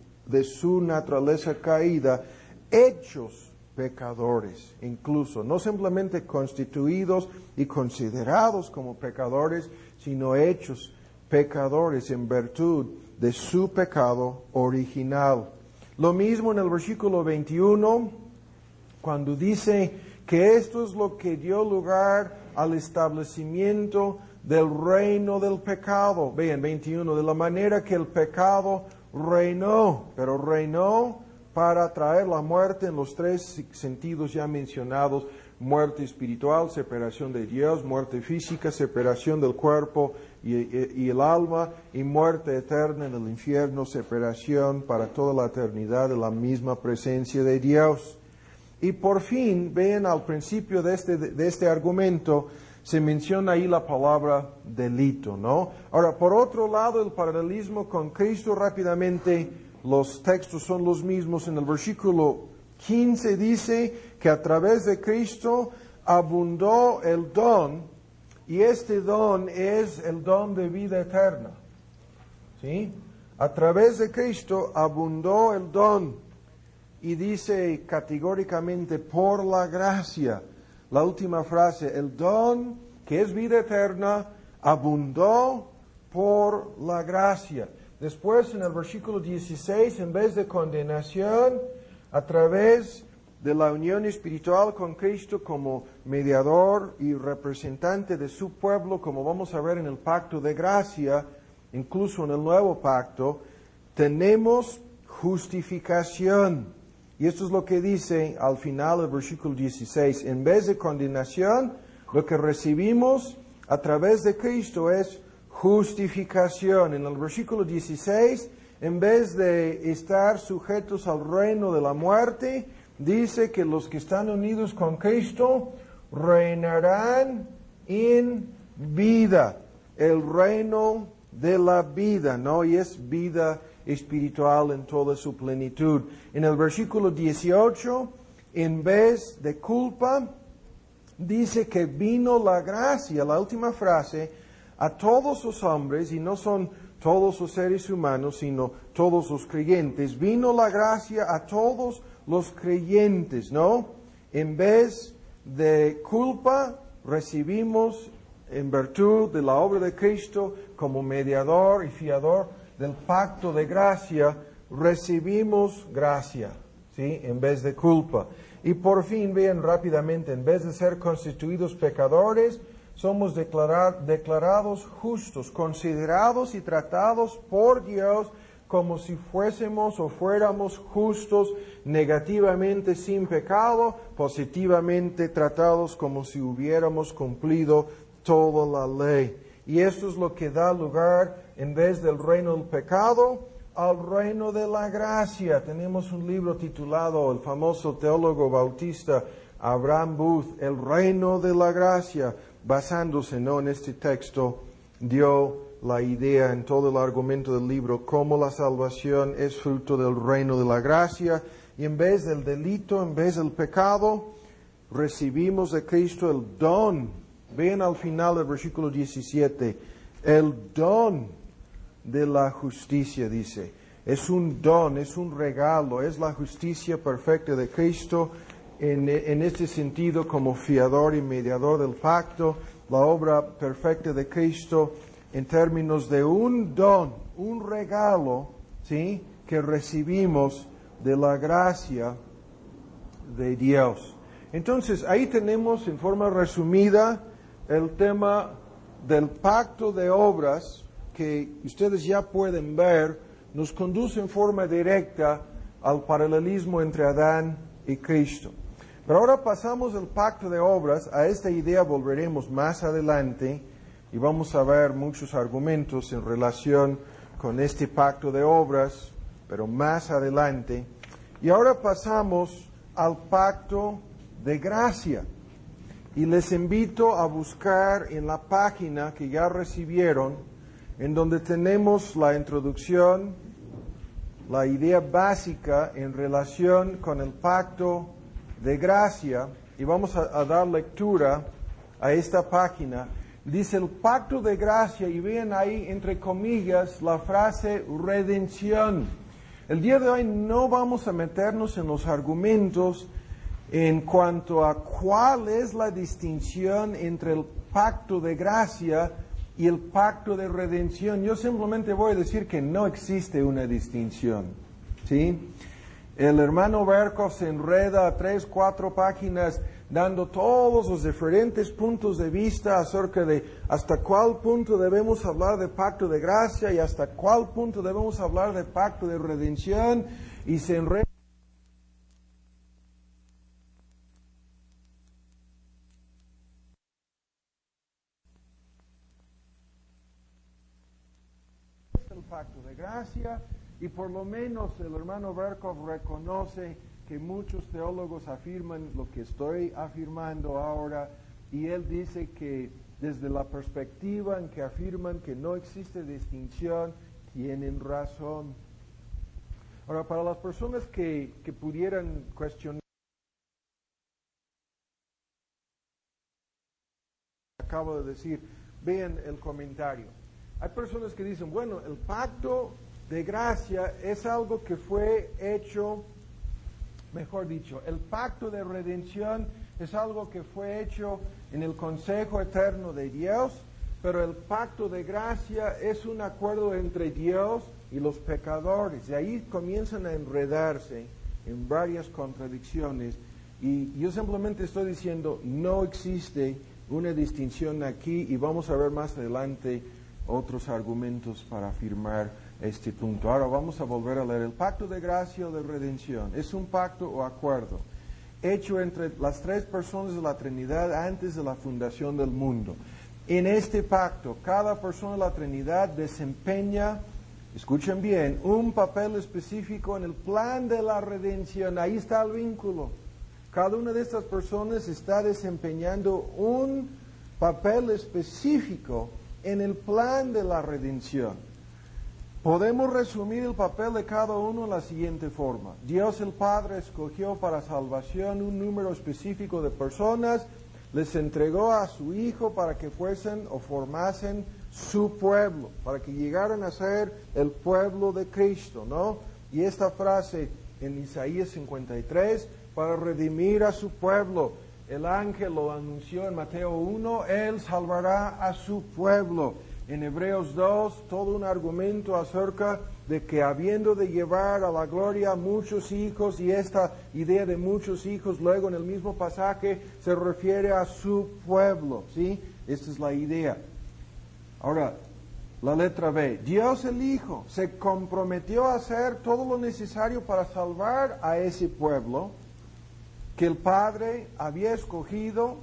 su naturaleza caída, hechos pecadores, incluso, no simplemente constituidos y considerados como pecadores, sino hechos pecadores en virtud de su pecado original. Lo mismo en el versículo 21, cuando dice que esto es lo que dio lugar al establecimiento del reino del pecado. Vean, 21, de la manera que el pecado reinó, pero reinó para traer la muerte en los tres sentidos ya mencionados: muerte espiritual, separación de Dios; muerte física, separación del cuerpo y el alma; y muerte eterna en el infierno, separación para toda la eternidad de la misma presencia de Dios. Y por fin, vean, al principio de este argumento, se menciona ahí la palabra delito, ¿no? Ahora, por otro lado, el paralelismo con Cristo, rápidamente, los textos son los mismos. En el versículo 15 dice que a través de Cristo abundó el don, y este don es el don de vida eterna. ¿Sí? A través de Cristo abundó el don, y dice categóricamente, por la gracia. La última frase, el don que es vida eterna, abundó por la gracia. Después, en el versículo 16, en vez de condenación, a través de la unión espiritual con Cristo como mediador y representante de su pueblo, como vamos a ver en el pacto de gracia, incluso en el nuevo pacto, tenemos justificación. Y esto es lo que dice al final del versículo 16. En vez de condenación, lo que recibimos a través de Cristo es justificación. En el versículo 16, en vez de estar sujetos al reino de la muerte, dice que los que están unidos con Cristo reinarán en vida. El reino de la vida, ¿no? Y es vida espiritual en toda su plenitud. En el versículo 18, en vez de culpa, dice que vino la gracia, la última frase, a todos los hombres, y no son todos los seres humanos, sino todos los creyentes. Vino la gracia a todos los creyentes, ¿no? En vez de culpa, recibimos, en virtud de la obra de Cristo, como mediador y fiador del pacto de gracia, recibimos gracia, ¿sí? En vez de culpa. Y por fin, vean rápidamente, en vez de ser constituidos pecadores, somos declarados justos, considerados y tratados por Dios como si fuésemos o fuéramos justos, negativamente sin pecado, positivamente tratados como si hubiéramos cumplido toda la ley. Y esto es lo que da lugar, en vez del reino del pecado, al reino de la gracia. Tenemos un libro titulado, el famoso teólogo bautista Abraham Booth, El reino de la gracia, basándose, ¿no?, en este texto, dio la idea en todo el argumento del libro, cómo la salvación es fruto del reino de la gracia, y en vez del delito, en vez del pecado, recibimos de Cristo el don. Vean al final del versículo 17, el don de la justicia, dice. Es un don, es un regalo, es la justicia perfecta de Cristo en este sentido como fiador y mediador del pacto, la obra perfecta de Cristo en términos de un don, un regalo, ¿sí?, que recibimos de la gracia de Dios. Entonces, ahí tenemos en forma resumida el tema del pacto de obras, que ustedes ya pueden ver, nos conduce en forma directa al paralelismo entre Adán y Cristo. Pero ahora pasamos del pacto de obras, a esta idea volveremos más adelante y vamos a ver muchos argumentos en relación con este pacto de obras, pero más adelante. Y ahora pasamos al pacto de gracia. Y les invito a buscar en la página que ya recibieron, en donde tenemos la introducción, la idea básica en relación con el pacto de gracia, y vamos a dar lectura a esta página. Dice el pacto de gracia, y vean ahí entre comillas la frase redención. El día de hoy no vamos a meternos en los argumentos en cuanto a cuál es la distinción entre el pacto de gracia y el pacto de redención. Yo simplemente voy a decir que no existe una distinción, ¿sí? El hermano Berkov se enreda a 3, 4 páginas dando todos los diferentes puntos de vista acerca de hasta cuál punto debemos hablar de pacto de gracia y hasta cuál punto debemos hablar de pacto de redención, y se enreda. El pacto de gracia, y por lo menos el hermano Berkov reconoce que muchos teólogos afirman lo que estoy afirmando ahora, y él dice que desde la perspectiva en que afirman que no existe distinción, tienen razón. Ahora, para las personas que pudieran cuestionar, acabo de decir, vean el comentario. Hay personas que dicen, bueno, el pacto de gracia es algo que fue hecho, mejor dicho, el pacto de redención es algo que fue hecho en el consejo eterno de Dios, pero el pacto de gracia es un acuerdo entre Dios y los pecadores. Y ahí comienzan a enredarse en varias contradicciones. Y yo simplemente estoy diciendo, no existe una distinción aquí, y vamos a ver más adelante otros argumentos para afirmar este punto. Ahora vamos a volver a leer. El pacto de gracia o de redención es un pacto o acuerdo hecho entre las 3 personas de la Trinidad antes de la fundación del mundo. En este pacto, cada persona de la Trinidad desempeña, escuchen bien, un papel específico en el plan de la redención. Ahí está el vínculo. Cada una de estas personas está desempeñando un papel específico en el plan de la redención. Podemos resumir el papel de cada uno en la siguiente forma. Dios el Padre escogió para salvación un número específico de personas, les entregó a su Hijo para que fuesen o formasen su pueblo, para que llegaran a ser el pueblo de Cristo, ¿no? Y esta frase en Isaías 53, para redimir a su pueblo, el ángel lo anunció en Mateo 1, Él salvará a su pueblo. En Hebreos 2, todo un argumento acerca de que habiendo de llevar a la gloria a muchos hijos, y esta idea de muchos hijos luego en el mismo pasaje se refiere a su pueblo, ¿sí? Esta es la idea. Ahora, la letra B. Dios el Hijo se comprometió a hacer todo lo necesario para salvar a ese pueblo que el Padre había escogido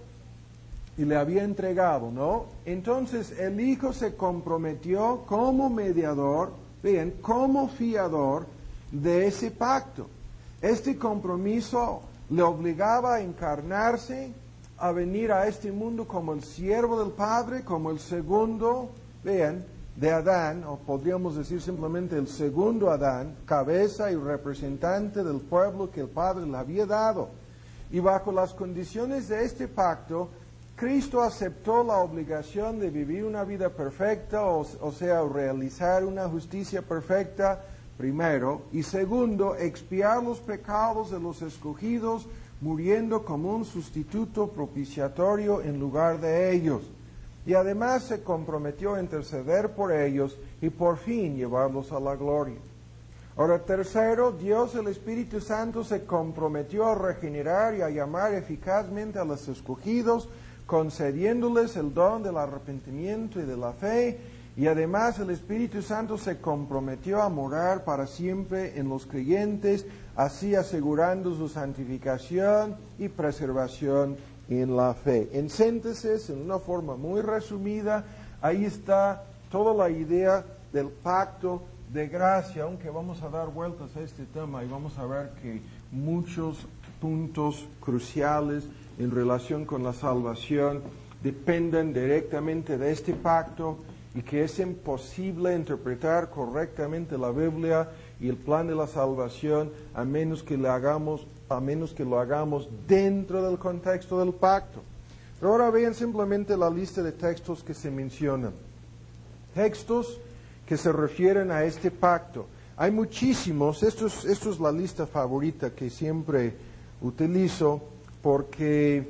y le había entregado, ¿no? Entonces el Hijo se comprometió como mediador, vean, como fiador de ese pacto. Este compromiso le obligaba a encarnarse, a venir a este mundo como el siervo del Padre, como el segundo, vean, de Adán, o podríamos decir simplemente el segundo Adán, cabeza y representante del pueblo que el Padre le había dado. Y bajo las condiciones de este pacto, Cristo aceptó la obligación de vivir una vida perfecta, o sea, realizar una justicia perfecta, primero, y segundo, expiar los pecados de los escogidos, muriendo como un sustituto propiciatorio en lugar de ellos. Y además se comprometió a interceder por ellos y por fin llevarlos a la gloria. Ahora, tercero, Dios el Espíritu Santo se comprometió a regenerar y a llamar eficazmente a los escogidos, concediéndoles el don del arrepentimiento y de la fe, y además el Espíritu Santo se comprometió a morar para siempre en los creyentes, así asegurando su santificación y preservación en la fe. En síntesis, en una forma muy resumida, ahí está toda la idea del pacto de gracia, aunque vamos a dar vueltas a este tema y vamos a ver que muchos puntos cruciales en relación con la salvación dependen directamente de este pacto y que es imposible interpretar correctamente la Biblia y el plan de la salvación a menos que lo hagamos dentro del contexto del pacto. Pero ahora vean simplemente la lista de textos que se mencionan. Textos que se refieren a este pacto. Hay muchísimos, esto es la lista favorita que siempre utilizo porque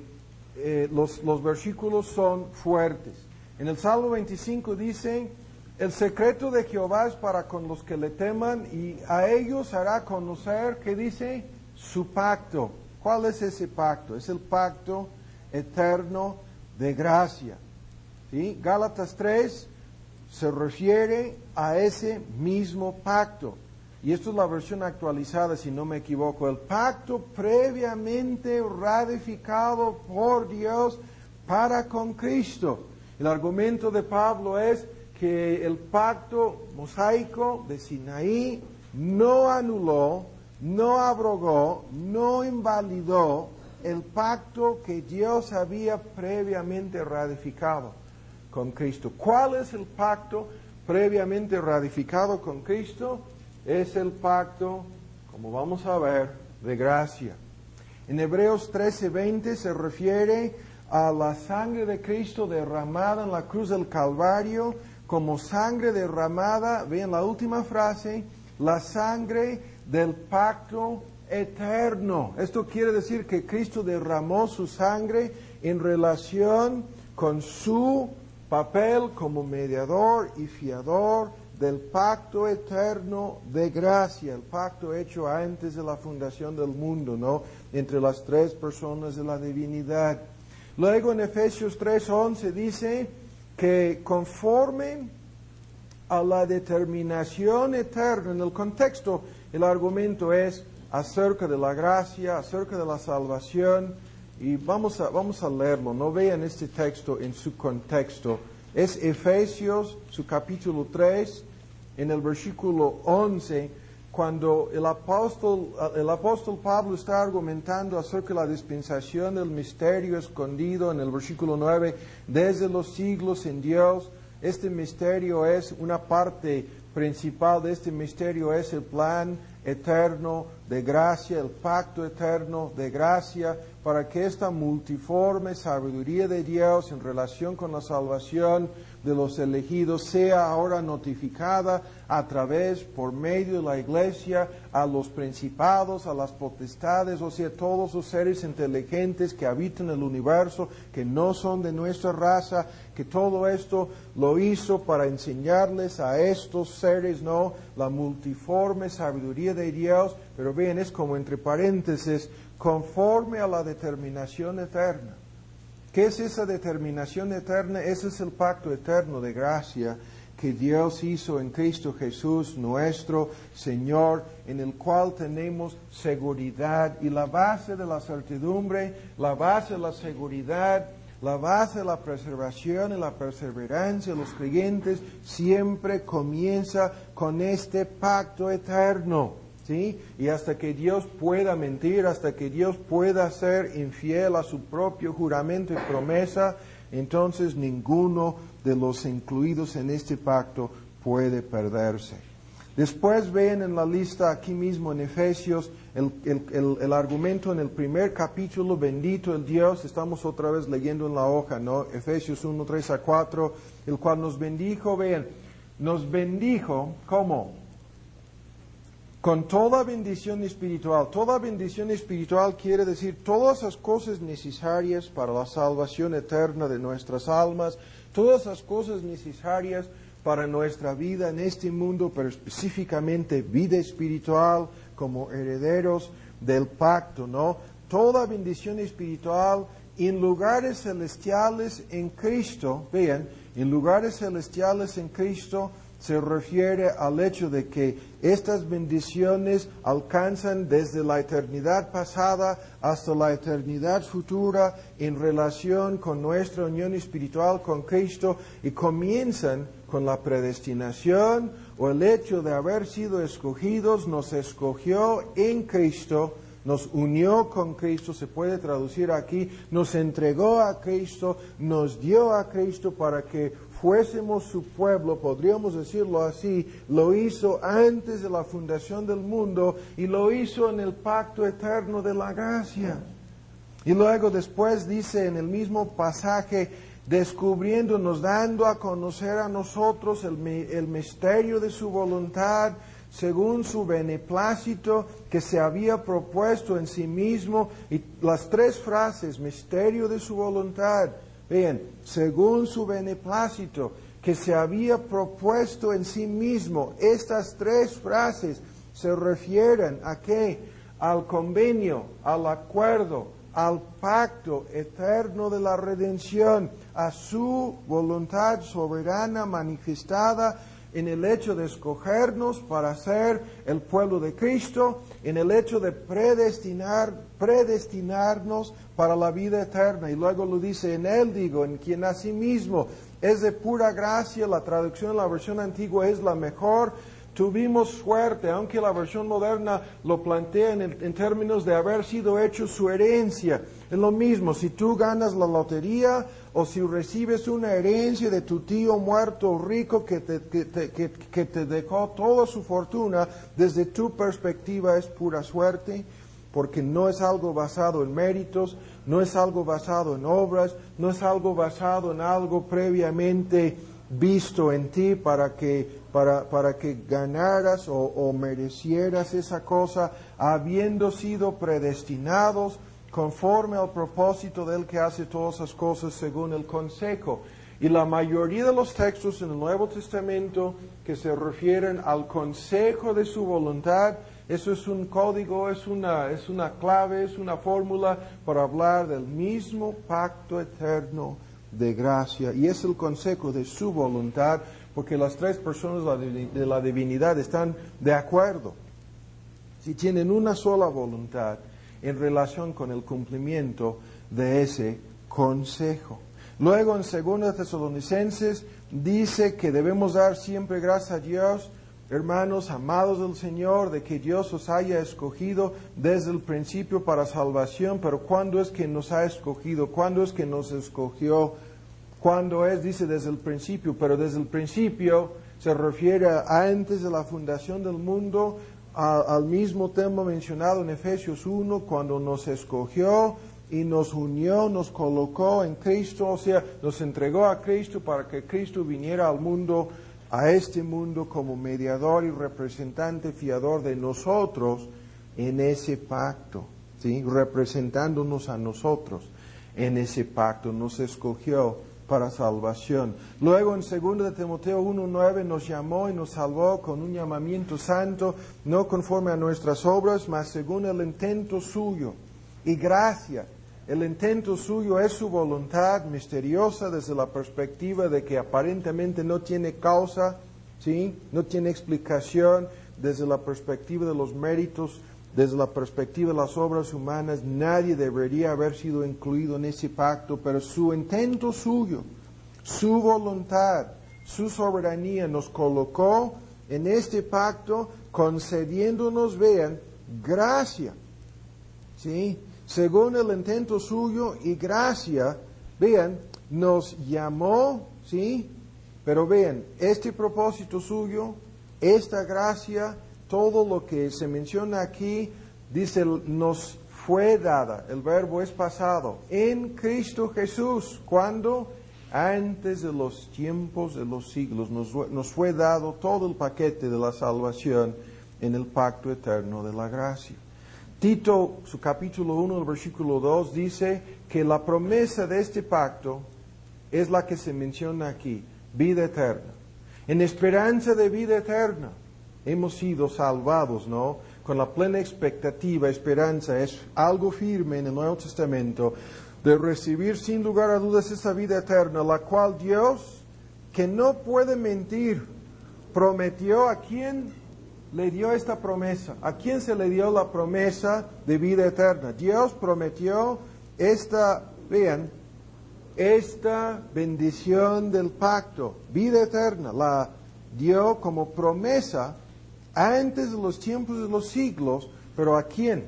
los versículos son fuertes. En el Salmo 25 dice, el secreto de Jehová es para con los que le teman y a ellos hará conocer, ¿qué dice? Su pacto. ¿Cuál es ese pacto? Es el pacto eterno de gracia. ¿Sí? Gálatas 3 se refiere a ese mismo pacto. Y esto es la versión actualizada, si no me equivoco. El pacto previamente ratificado por Dios para con Cristo. El argumento de Pablo es que el pacto mosaico de Sinaí no anuló, no abrogó, no invalidó el pacto que Dios había previamente ratificado con Cristo. ¿Cuál es el pacto previamente ratificado con Cristo? Es el pacto, como vamos a ver, de gracia. En Hebreos 13:20 se refiere a la sangre de Cristo derramada en la cruz del Calvario como sangre derramada, vean la última frase, la sangre del pacto eterno. Esto quiere decir que Cristo derramó su sangre en relación con su papel como mediador y fiador del pacto eterno de gracia, el pacto hecho antes de la fundación del mundo, ¿no? Entre las tres personas de la divinidad. Luego en Efesios 3:11 dice que conforme a la determinación eterna, en el contexto, el argumento es acerca de la gracia, acerca de la salvación, y vamos a leerlo, no vean este texto en su contexto. Es Efesios, su capítulo 3, en el versículo 11, cuando el apóstol Pablo está argumentando acerca de la dispensación del misterio escondido en el versículo 9, desde los siglos en Dios. Este misterio es una parte principal de este misterio, es el plan eterno de gracia, el pacto eterno de gracia, para que esta multiforme sabiduría de Dios en relación con la salvación de los elegidos sea ahora notificada a través, por medio de la iglesia, a los principados, a las potestades, o sea, todos los seres inteligentes que habitan el universo, que no son de nuestra raza, que todo esto lo hizo para enseñarles a estos seres, ¿no?, la multiforme sabiduría de Dios, pero bien, es como entre paréntesis, conforme a la determinación eterna. ¿Qué es esa determinación eterna? Ese es el pacto eterno de gracia que Dios hizo en Cristo Jesús, nuestro Señor, en el cual tenemos seguridad. Y la base de la certidumbre, la base de la seguridad, la base de la preservación y la perseverancia de los creyentes siempre comienza con este pacto eterno. ¿Sí? Y hasta que Dios pueda mentir, hasta que Dios pueda ser infiel a su propio juramento y promesa, entonces ninguno de los incluidos en este pacto puede perderse. Después ven en la lista aquí mismo en Efesios el argumento en el primer capítulo, bendito el Dios, estamos otra vez leyendo en la hoja, ¿no? Efesios 1:3-4, el cual nos bendijo, vean, nos bendijo, ¿cómo? Con toda bendición espiritual. Toda bendición espiritual quiere decir todas las cosas necesarias para la salvación eterna de nuestras almas, todas las cosas necesarias para nuestra vida en este mundo, pero específicamente vida espiritual como herederos del pacto, ¿no? Toda bendición espiritual en lugares celestiales en Cristo. Vean, en lugares celestiales en Cristo se refiere al hecho de que estas bendiciones alcanzan desde la eternidad pasada hasta la eternidad futura en relación con nuestra unión espiritual con Cristo y comienzan con la predestinación o el hecho de haber sido escogidos, nos escogió en Cristo, nos unió con Cristo, se puede traducir aquí, nos entregó a Cristo, nos dio a Cristo para que fuésemos su pueblo, podríamos decirlo así, lo hizo antes de la fundación del mundo y lo hizo en el pacto eterno de la gracia. Y luego después dice en el mismo pasaje, descubriéndonos, dando a conocer a nosotros el misterio de su voluntad, según su beneplácito que se había propuesto en sí mismo. Y las tres frases, misterio de su voluntad, vean, según su beneplácito que se había propuesto en sí mismo, estas tres frases se refieren a qué? Al convenio, al acuerdo, al pacto eterno de la redención, a su voluntad soberana manifestada en el hecho de escogernos para ser el pueblo de Cristo, en el hecho de predestinarnos para la vida eterna. Y luego lo dice, en Él digo, en quien asimismo es de pura gracia, la traducción de la versión antigua es la mejor. Tuvimos suerte, aunque la versión moderna lo plantea en términos de haber sido hecho su herencia. Es lo mismo, si tú ganas la lotería o si recibes una herencia de tu tío muerto rico que te dejó toda su fortuna, desde tu perspectiva es pura suerte, porque no es algo basado en méritos, no es algo basado en obras, no es algo basado en algo previamente visto en ti para que ganaras o merecieras esa cosa, habiendo sido predestinados conforme al propósito del que hace todas las cosas según el consejo. Y la mayoría de los textos en el Nuevo Testamento que se refieren al consejo de su voluntad, eso es un código, es una clave, es una fórmula para hablar del mismo pacto eterno de gracia, y es el consejo de su voluntad, porque las tres personas de la divinidad están de acuerdo, si tienen una sola voluntad en relación con el cumplimiento de ese consejo. Luego en 2 Tesalonicenses dice que debemos dar siempre gracias a Dios, hermanos amados del Señor, de que Dios os haya escogido desde el principio para salvación. Pero ¿cuándo es que nos ha escogido? ¿Cuándo es que nos escogió? ¿Cuándo es? Dice desde el principio, pero desde el principio se refiere a antes de la fundación del mundo, al mismo tema mencionado en Efesios 1, cuando nos escogió y nos unió, nos colocó en Cristo, o sea, nos entregó a Cristo para que Cristo viniera al mundo, a este mundo como mediador y representante fiador de nosotros en ese pacto, ¿sí? Representándonos a nosotros en ese pacto, nos escogió para salvación. Luego en 2 Timoteo 1:9 nos llamó y nos salvó con un llamamiento santo, no conforme a nuestras obras, mas según el intento suyo y gracia. El intento suyo es su voluntad misteriosa desde la perspectiva de que aparentemente no tiene causa, ¿sí? No tiene explicación desde la perspectiva de los méritos, desde la perspectiva de las obras humanas. Nadie debería haber sido incluido en ese pacto, pero su intento suyo, su voluntad, su soberanía nos colocó en este pacto, concediéndonos, vean, gracia, ¿sí? Según el intento suyo y gracia, vean, nos llamó, ¿sí? Pero vean, este propósito suyo, esta gracia, todo lo que se menciona aquí, dice, nos fue dada, el verbo es pasado, en Cristo Jesús. ¿Cuándo? Antes de los tiempos de los siglos. Nos fue dado todo el paquete de la salvación en el pacto eterno de la gracia. Tito, su capítulo 1, el versículo 2, dice que la promesa de este pacto es la que se menciona aquí, vida eterna. En esperanza de vida eterna hemos sido salvados, ¿no? Con la plena expectativa, esperanza, es algo firme en el Nuevo Testamento, de recibir sin lugar a dudas esa vida eterna, la cual Dios, que no puede mentir, prometió. ¿A quién le dio esta promesa? ¿A quién se le dio la promesa de vida eterna? Dios prometió esta, vean, esta bendición del pacto, vida eterna, la dio como promesa antes de los tiempos de los siglos, pero ¿a quién?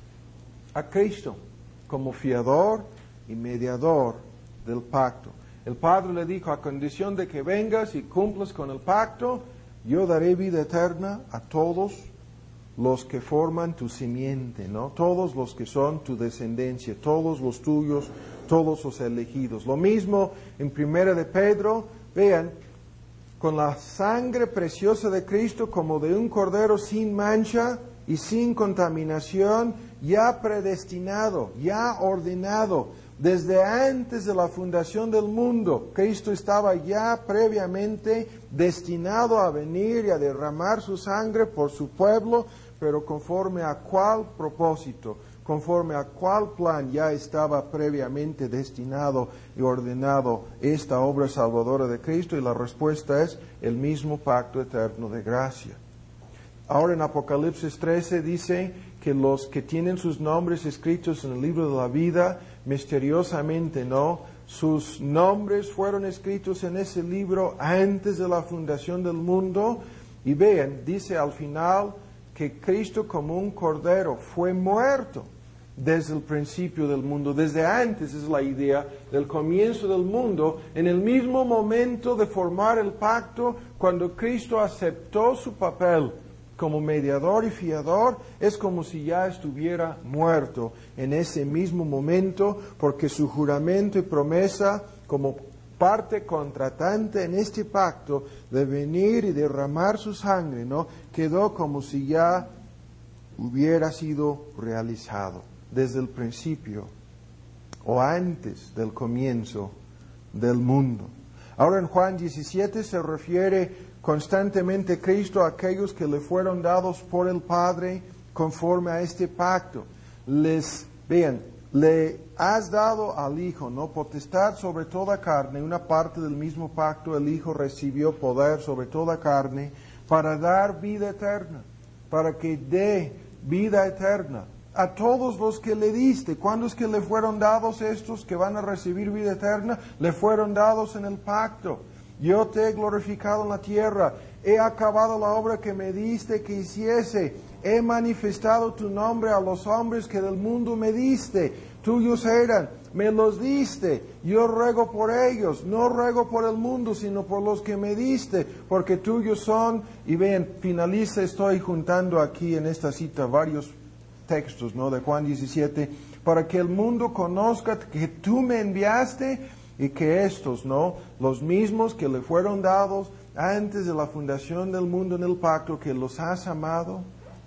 A Cristo, como fiador y mediador del pacto. El Padre le dijo, a condición de que vengas y cumplas con el pacto, yo daré vida eterna a todos los que forman tu simiente, ¿no? Todos los que son tu descendencia, todos los tuyos, todos los elegidos. Lo mismo en 1 de Pedro, vean, con la sangre preciosa de Cristo como de un cordero sin mancha y sin contaminación, ya predestinado, ya ordenado, desde antes de la fundación del mundo. Cristo estaba ya previamente destinado a venir y a derramar su sangre por su pueblo, pero conforme a cuál propósito, conforme a cuál plan ya estaba previamente destinado y ordenado esta obra salvadora de Cristo, y la respuesta es el mismo pacto eterno de gracia. Ahora en Apocalipsis 13 dice que los que tienen sus nombres escritos en el libro de la vida, misteriosamente, ¿no? Sus nombres fueron escritos en ese libro antes de la fundación del mundo. Y vean, dice al final que Cristo como un cordero fue muerto desde el principio del mundo, desde antes, es la idea del comienzo del mundo, en el mismo momento de formar el pacto, cuando Cristo aceptó su papel como mediador y fiador, es como si ya estuviera muerto en ese mismo momento, porque su juramento y promesa como parte contratante en este pacto de venir y derramar su sangre, ¿no? Quedó como si ya hubiera sido realizado desde el principio o antes del comienzo del mundo. Ahora en Juan 17 se refiere constantemente Cristo a aquellos que le fueron dados por el Padre conforme a este pacto. Vean, le has dado al Hijo, ¿no? Potestad sobre toda carne, una parte del mismo pacto. El Hijo recibió poder sobre toda carne para dar vida eterna, para que dé vida eterna a todos los que le diste. ¿Cuándo es que le fueron dados estos que van a recibir vida eterna? Le fueron dados en el pacto. Yo te he glorificado en la tierra, he acabado la obra que me diste que hiciese, he manifestado tu nombre a los hombres que del mundo me diste, tuyos eran, me los diste, yo ruego por ellos, no ruego por el mundo, sino por los que me diste, porque tuyos son. Y ven, finaliza, estoy juntando aquí en esta cita varios textos, ¿no? De Juan 17, para que el mundo conozca que tú me enviaste, y que estos, ¿no? Los mismos que le fueron dados antes de la fundación del mundo en el pacto, que los has amado,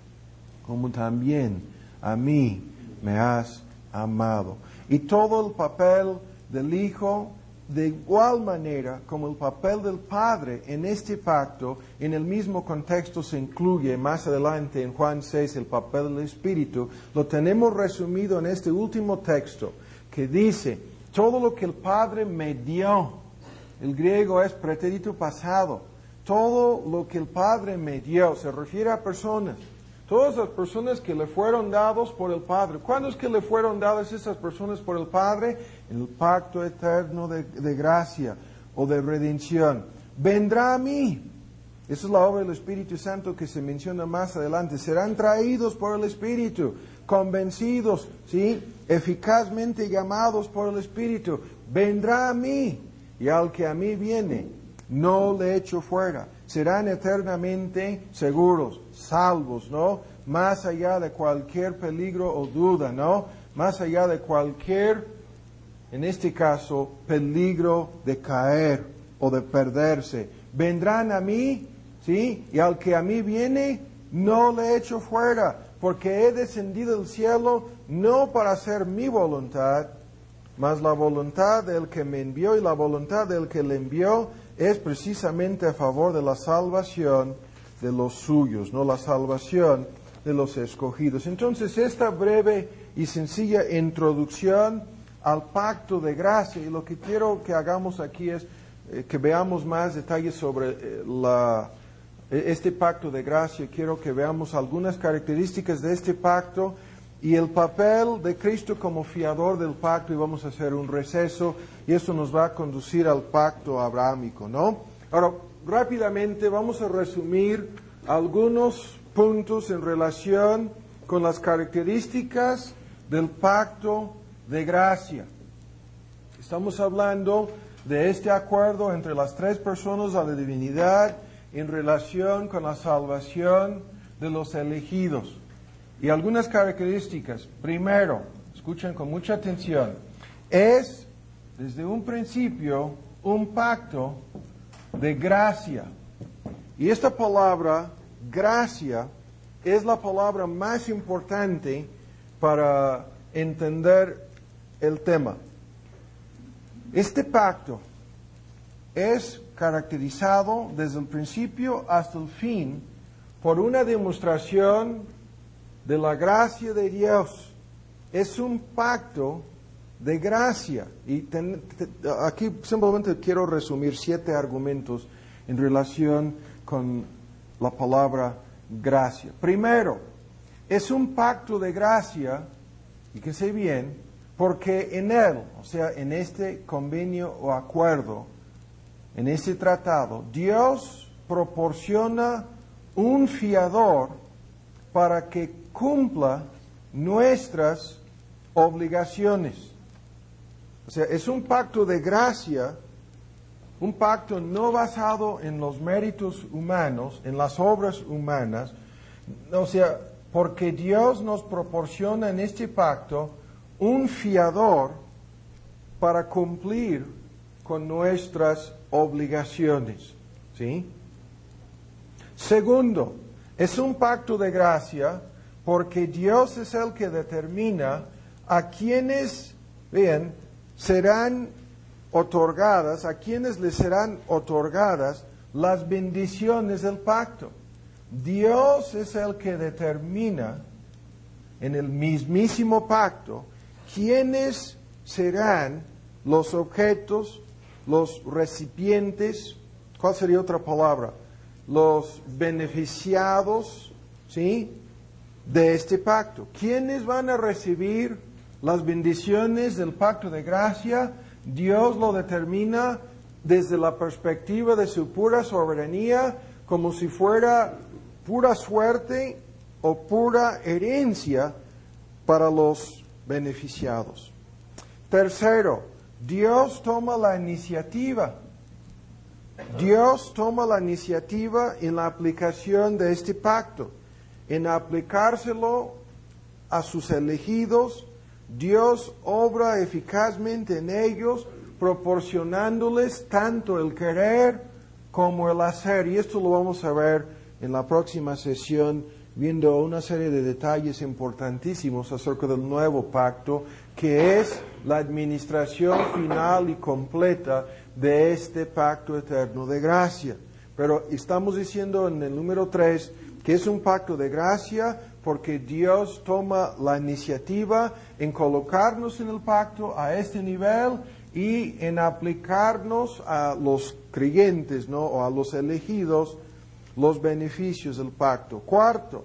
como también a mí me has amado. Y todo el papel del Hijo, de igual manera como el papel del Padre en este pacto, en el mismo contexto se incluye más adelante en Juan 6 el papel del Espíritu. Lo tenemos resumido en este último texto que dice: todo lo que el Padre me dio, el griego es pretérito pasado, todo lo que el Padre me dio, se refiere a personas, todas las personas que le fueron dados por el Padre. ¿Cuándo es que le fueron dadas esas personas por el Padre? En el pacto eterno de gracia o de redención. Vendrá a mí. Esa es la obra del Espíritu Santo que se menciona más adelante. Serán traídos por el Espíritu, convencidos, ¿sí? Eficazmente llamados por el Espíritu. Vendrá a mí, y al que a mí viene, no le echo fuera. Serán eternamente seguros, salvos, ¿no? Más allá de cualquier peligro o duda, ¿no? Más allá de cualquier, en este caso, peligro de caer o de perderse. Vendrán a mí, ¿sí? Y al que a mí viene, no le echo fuera, porque he descendido del cielo no para hacer mi voluntad, mas la voluntad del que me envió, y la voluntad del que le envió es precisamente a favor de la salvación de los suyos, no la salvación de los escogidos. Entonces, esta breve y sencilla introducción al pacto de gracia, y lo que quiero que hagamos aquí es que veamos más detalles sobre este pacto de gracia. Quiero que veamos algunas características de este pacto y el papel de Cristo como fiador del pacto, y vamos a hacer un receso, y eso nos va a conducir al pacto abrahámico, ¿no? Ahora, rápidamente vamos a resumir algunos puntos en relación con las características del pacto de gracia. Estamos hablando de este acuerdo entre las tres personas de la divinidad en relación con la salvación de los elegidos. Y algunas características. Primero, escuchen con mucha atención, es desde un principio un pacto de gracia. Y esta palabra, gracia, es la palabra más importante para entender el tema. Este pacto es caracterizado desde el principio hasta el fin por una demostración de la gracia de Dios. Es un pacto de gracia. Y aquí simplemente quiero resumir 7 argumentos en relación con la palabra gracia. Primero, es un pacto de gracia, y que sé bien, porque en él, o sea, en este convenio o acuerdo, en este tratado, Dios proporciona un fiador para que cumpla nuestras obligaciones. O sea, es un pacto de gracia, un pacto no basado en los méritos humanos, en las obras humanas, o sea, porque Dios nos proporciona en este pacto un fiador para cumplir con nuestras obligaciones. ¿Sí? Segundo, es un pacto de gracia porque Dios es el que determina a quienes, vean, serán otorgadas, a quienes les serán otorgadas las bendiciones del pacto. Dios es el que determina en el mismísimo pacto quiénes serán los objetos, los recipientes, ¿cuál sería otra palabra? Los beneficiados, ¿sí?, de este pacto. ¿Quiénes van a recibir las bendiciones del pacto de gracia? Dios lo determina desde la perspectiva de su pura soberanía, como si fuera pura suerte o pura herencia para los beneficiados. Tercero, Dios toma la iniciativa. Dios toma la iniciativa en la aplicación de este pacto, en aplicárselo a sus elegidos. Dios obra eficazmente en ellos, proporcionándoles tanto el querer como el hacer. Y esto lo vamos a ver en la próxima sesión, viendo una serie de detalles importantísimos acerca del nuevo pacto, que es la administración final y completa de este pacto eterno de gracia. Pero estamos diciendo en el número 3 que es un pacto de gracia porque Dios toma la iniciativa en colocarnos en el pacto a este nivel y en aplicarnos a los creyentes, ¿no?, o a los elegidos, los beneficios del pacto. Cuarto,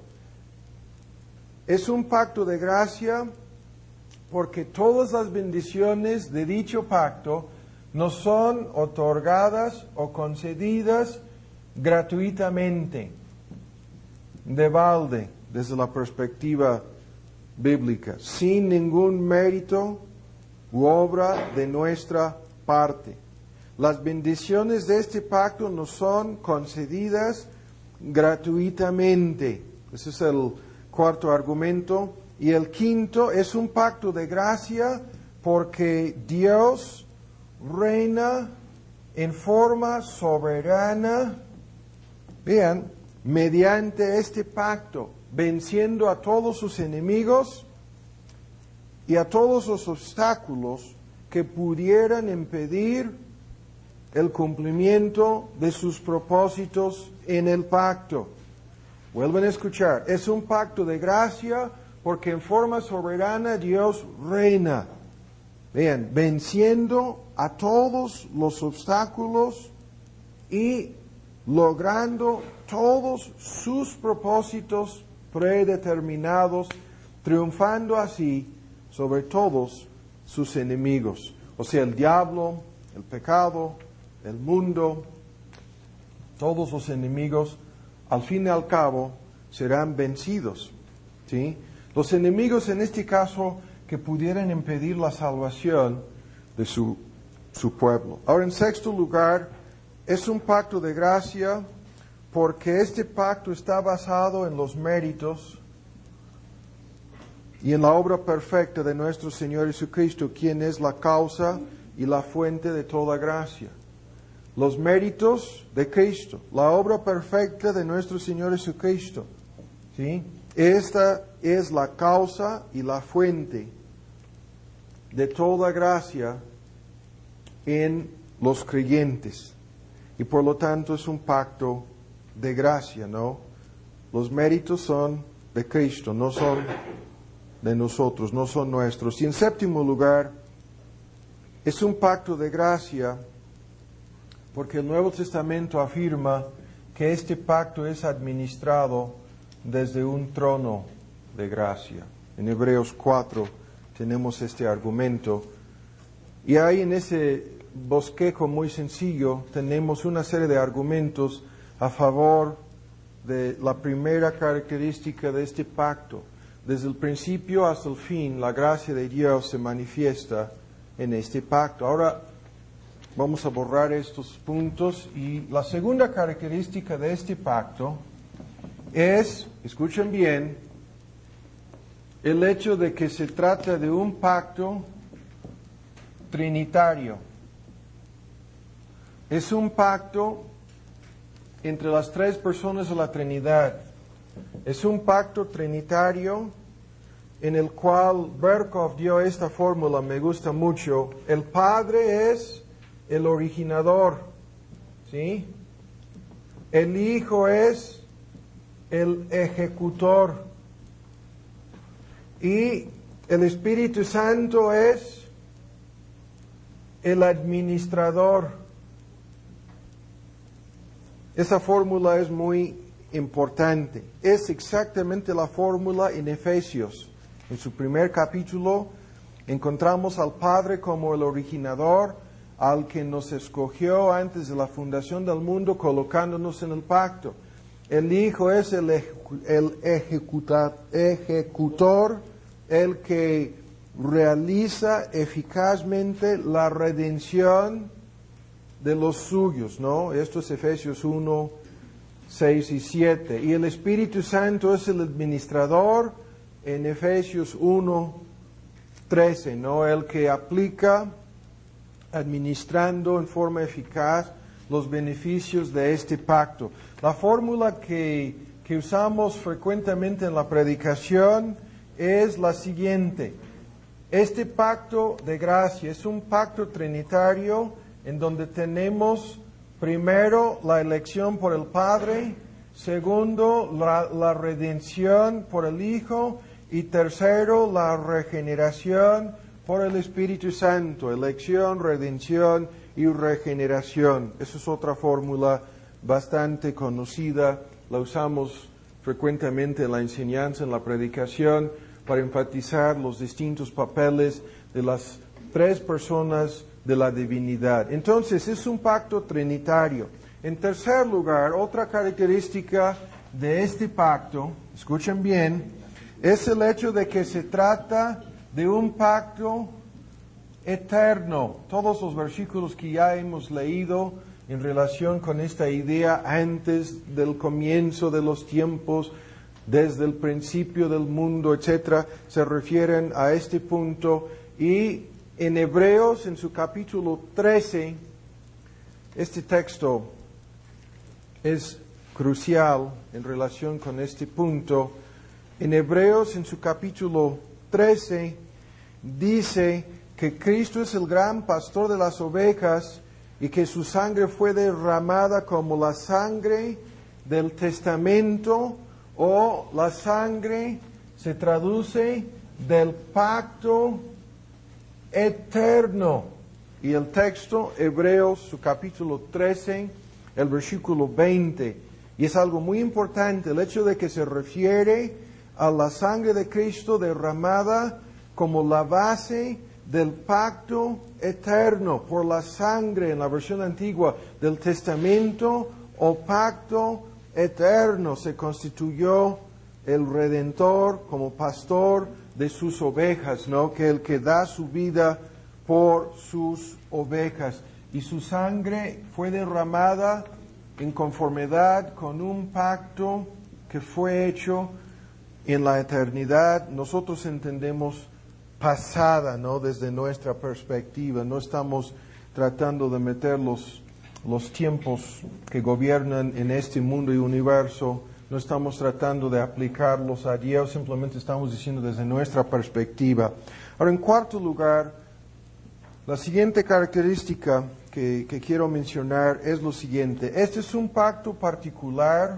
es un pacto de gracia porque todas las bendiciones de dicho pacto nos son otorgadas o concedidas gratuitamente, de balde, desde la perspectiva bíblica, sin ningún mérito u obra de nuestra parte. Las bendiciones de este pacto nos son concedidas gratuitamente. Ese es el cuarto argumento. Y el quinto, es un pacto de gracia porque Dios reina en forma soberana, vean, mediante este pacto, venciendo a todos sus enemigos y a todos los obstáculos que pudieran impedir el cumplimiento de sus propósitos en el pacto. Vuelven a escuchar, es un pacto de gracia porque en forma soberana Dios reina. Vean, venciendo a todos los obstáculos y logrando todos sus propósitos predeterminados triunfando así sobre todos sus enemigos. O sea, el diablo, el pecado, el mundo, todos los enemigos, al fin y al cabo, serán vencidos. ¿Sí? Los enemigos en este caso que pudieran impedir la salvación de su pueblo. Ahora, en sexto lugar, es un pacto de gracia porque este pacto está basado en los méritos y en la obra perfecta de nuestro Señor Jesucristo, quien es la causa y la fuente de toda gracia. Los méritos de Cristo, la obra perfecta de nuestro Señor Jesucristo. ¿Sí? Esta es la causa y la fuente de toda gracia en los creyentes. Y por lo tanto es un pacto de gracia, ¿no? Los méritos son de Cristo, no son de nosotros, no son nuestros. Y en séptimo lugar, es un pacto de gracia porque el Nuevo Testamento afirma que este pacto es administrado desde un trono de gracia. En Hebreos 4 tenemos este argumento. Y ahí en ese bosquejo muy sencillo tenemos una serie de argumentos a favor de la primera característica de este pacto. Desde el principio hasta el fin, la gracia de Dios se manifiesta en este pacto. Ahora vamos a borrar estos puntos. Y la segunda característica de este pacto es, escuchen bien, el hecho de que se trata de un pacto trinitario. Es un pacto entre las tres personas de la Trinidad. Es un pacto trinitario en el cual Berkov dio esta fórmula, me gusta mucho. El Padre es el originador, ¿sí? El Hijo es el ejecutor y el Espíritu Santo es el administrador. Esa fórmula es muy importante. Es exactamente la fórmula en Efesios. En su primer capítulo encontramos al Padre como el originador, al que nos escogió antes de la fundación del mundo, colocándonos en el pacto. El Hijo es el ejecutor, el que realiza eficazmente la redención de los suyos, ¿no? Esto es Efesios 1, 6 y 7. Y el Espíritu Santo es el administrador en Efesios 1, 13, ¿no? El que aplica, administrando en forma eficaz los beneficios de este pacto. La fórmula que usamos frecuentemente en la predicación es la siguiente. Este pacto de gracia es un pacto trinitario en donde tenemos primero la elección por el Padre, segundo la redención por el Hijo y tercero la regeneración por el Espíritu Santo. Elección, redención y regeneración. Esa es otra fórmula bastante conocida, la usamos frecuentemente en la enseñanza, en la predicación, para enfatizar los distintos papeles de las tres personas de la divinidad. Entonces, es un pacto trinitario. En tercer lugar, otra característica de este pacto, escuchen bien, es el hecho de que se trata de un pacto eterno. Todos los versículos que ya hemos leído en relación con esta idea antes del comienzo de los tiempos, desde el principio del mundo, etc., se refieren a este punto. Y en Hebreos, en su capítulo 13, este texto es crucial en relación con este punto. En Hebreos, en su capítulo 13, dice que Cristo es el gran pastor de las ovejas y que su sangre fue derramada como la sangre del testamento, o la sangre se traduce del pacto eterno. Y el texto, Hebreos, su capítulo 13, el versículo 20, y es algo muy importante, el hecho de que se refiere a la sangre de Cristo derramada como la base del pacto eterno, por la sangre, en la versión antigua, del testamento o pacto eterno, se constituyó el Redentor como pastor de sus ovejas, ¿no? Que el que da su vida por sus ovejas. Y su sangre fue derramada en conformidad con un pacto que fue hecho en la eternidad. Nosotros entendemos pasada, ¿no? Desde nuestra perspectiva. No estamos tratando de meter los tiempos que gobiernan en este mundo y universo. No estamos tratando de aplicarlos a Dios, simplemente estamos diciendo desde nuestra perspectiva. Ahora, en cuarto lugar, la siguiente característica que quiero mencionar es lo siguiente. Este es un pacto particular.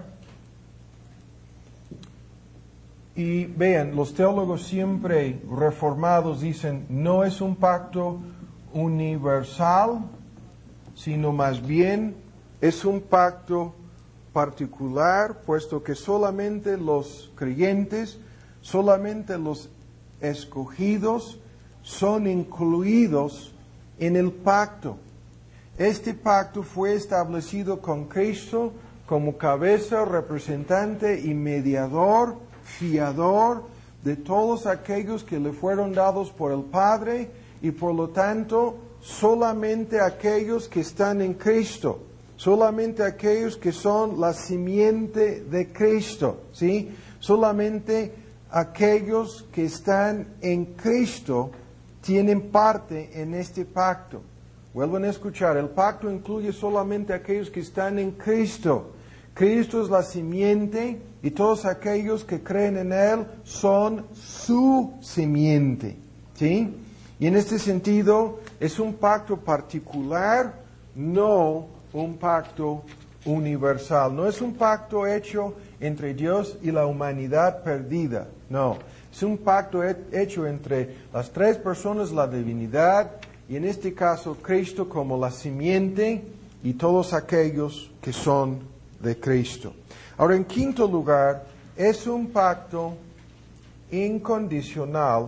Y vean, los teólogos siempre reformados dicen, no es un pacto universal, sino más bien es un pacto particular, puesto que solamente los creyentes, solamente los escogidos son incluidos en el pacto. Este pacto fue establecido con Cristo como cabeza, representante y mediador, fiador de todos aquellos que le fueron dados por el Padre y por lo tanto solamente aquellos que están en Cristo, solamente aquellos que son la simiente de Cristo, ¿sí? Solamente aquellos que están en Cristo tienen parte en este pacto. Vuelven a escuchar, el pacto incluye solamente aquellos que están en Cristo. Cristo es la simiente y todos aquellos que creen en Él son su simiente, ¿sí? Y en este sentido es un pacto particular, no un pacto universal. No es un pacto hecho entre Dios y la humanidad perdida, no. Es un pacto hecho entre las tres personas, la divinidad, y en este caso Cristo como la simiente y todos aquellos que son de Cristo. Ahora, en quinto lugar, es un pacto incondicional,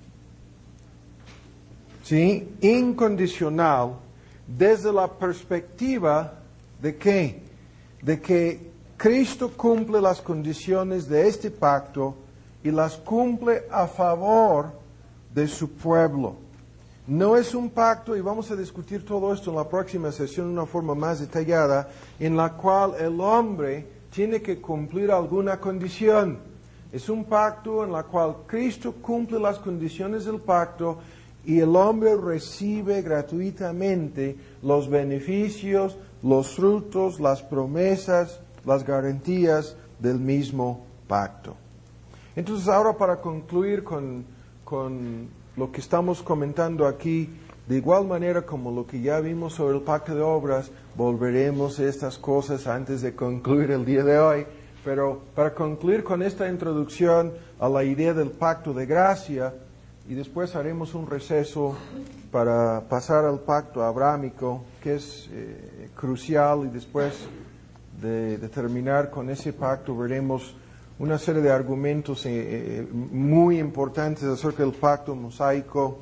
¿sí? Incondicional desde la perspectiva de ¿qué? De que Cristo cumple las condiciones de este pacto y las cumple a favor de su pueblo. No es un pacto, y vamos a discutir todo esto en la próxima sesión de una forma más detallada, en la cual el hombre tiene que cumplir alguna condición. Es un pacto en la cual Cristo cumple las condiciones del pacto y el hombre recibe gratuitamente los beneficios, los frutos, las promesas, las garantías del mismo pacto. Entonces, ahora para concluir con lo que estamos comentando aquí, de igual manera como lo que ya vimos sobre el pacto de obras, volveremos a estas cosas antes de concluir el día de hoy. Pero para concluir con esta introducción a la idea del pacto de gracia, y después haremos un receso para pasar al pacto abrámico, que es crucial, y después de terminar con ese pacto veremos una serie de argumentos muy importantes acerca del pacto mosaico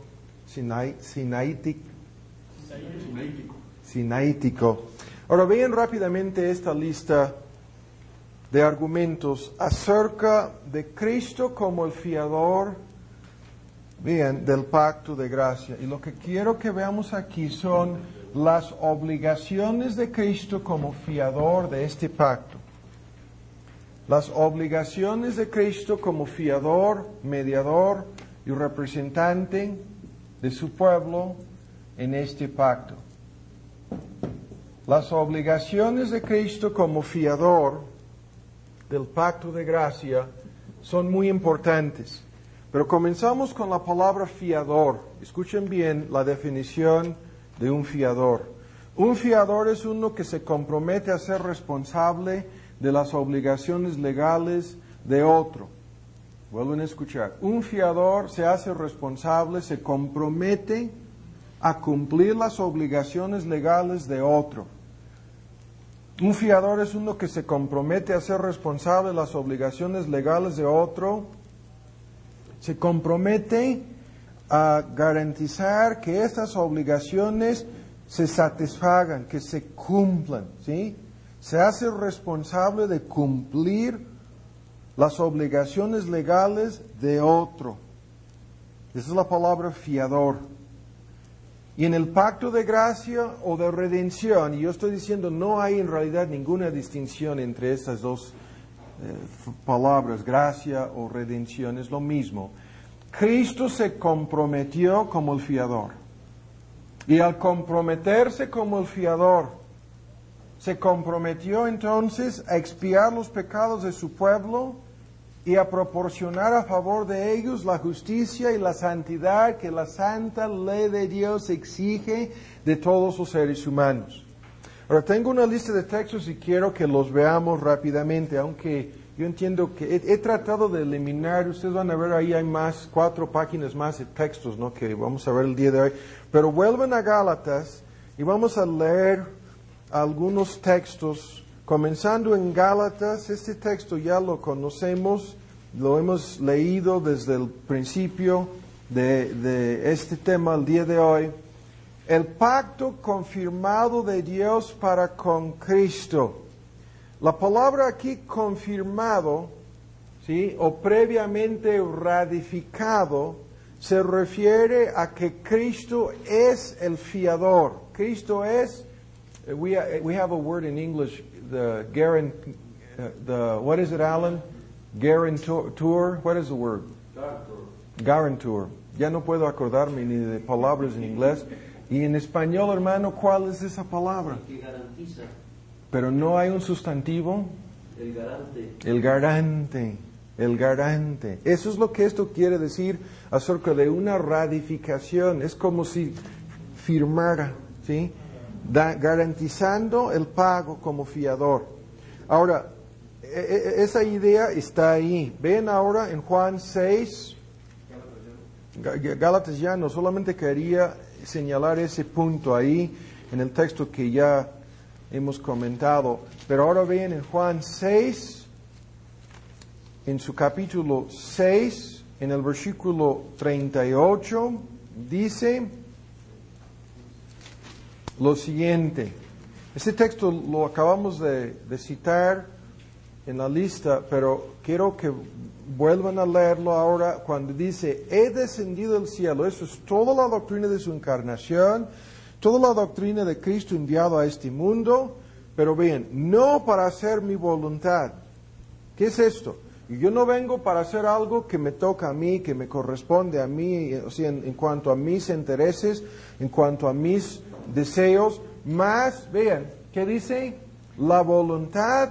sinaítico. Ahora vean rápidamente esta lista de argumentos acerca de Cristo como el fiador, vean, del pacto de gracia. Y lo que quiero que veamos aquí son las obligaciones de Cristo como fiador de este pacto. Las obligaciones de Cristo como fiador, mediador y representante de su pueblo en este pacto. Las obligaciones de Cristo como fiador del pacto de gracia son muy importantes. Pero comenzamos con la palabra fiador. Escuchen bien la definición de un fiador. Un fiador es uno que se compromete a ser responsable de las obligaciones legales de otro. Vuelven a escuchar. Un fiador se hace responsable, se compromete a cumplir las obligaciones legales de otro. Un fiador es uno que se compromete a ser responsable de las obligaciones legales de otro. Se compromete a garantizar que estas obligaciones se satisfagan, que se cumplan, ¿sí? Se hace responsable de cumplir las obligaciones legales de otro. Esa es la palabra fiador. Y en el pacto de gracia o de redención, y yo estoy diciendo, no hay en realidad ninguna distinción entre estas dos palabras, gracia o redención, es lo mismo. Cristo se comprometió como el fiador. Y al comprometerse como el fiador, se comprometió entonces a expiar los pecados de su pueblo y a proporcionar a favor de ellos la justicia y la santidad que la santa ley de Dios exige de todos los seres humanos. Ahora, tengo una lista de textos y quiero que los veamos rápidamente, aunque yo entiendo que he tratado de eliminar, ustedes van a ver ahí hay 4 páginas más de textos, ¿no?, que vamos a ver el día de hoy. Pero vuelven a Gálatas y vamos a leer algunos textos. Comenzando en Gálatas, este texto ya lo conocemos, lo hemos leído desde el principio de este tema el día de hoy. El pacto confirmado de Dios para con Cristo. La palabra aquí confirmado, ¿sí?, o previamente ratificado, se refiere a que Cristo es el fiador. Cristo es, we have a word in English, what is it, Alan? Guarantor. What is the word? Guarantor. Ya no puedo acordarme ni de palabras en inglés. Y en español, hermano, ¿cuál es esa palabra? El que garantiza. Pero no hay un sustantivo. El garante. El garante. El garante. Eso es lo que esto quiere decir acerca de una ratificación. Es como si firmara, ¿sí?, garantizando el pago como fiador. Ahora, esa idea está ahí. Ven ahora en Juan 6, Gálatas ya, no solamente quería señalar ese punto ahí en el texto que ya hemos comentado, pero ahora ven en Juan 6, en su capítulo 6, en el versículo 38, dice lo siguiente. Este texto lo acabamos de citar en la lista, pero quiero que vuelvan a leerlo ahora cuando dice, he descendido del cielo. Eso es toda la doctrina de su encarnación, toda la doctrina de Cristo enviado a este mundo, pero bien, no para hacer mi voluntad. ¿Qué es esto? Yo no vengo para hacer algo que me toca a mí, que me corresponde a mí, o sea, en cuanto a mis intereses, en cuanto a mis deseos, más, vean, ¿qué dice? La voluntad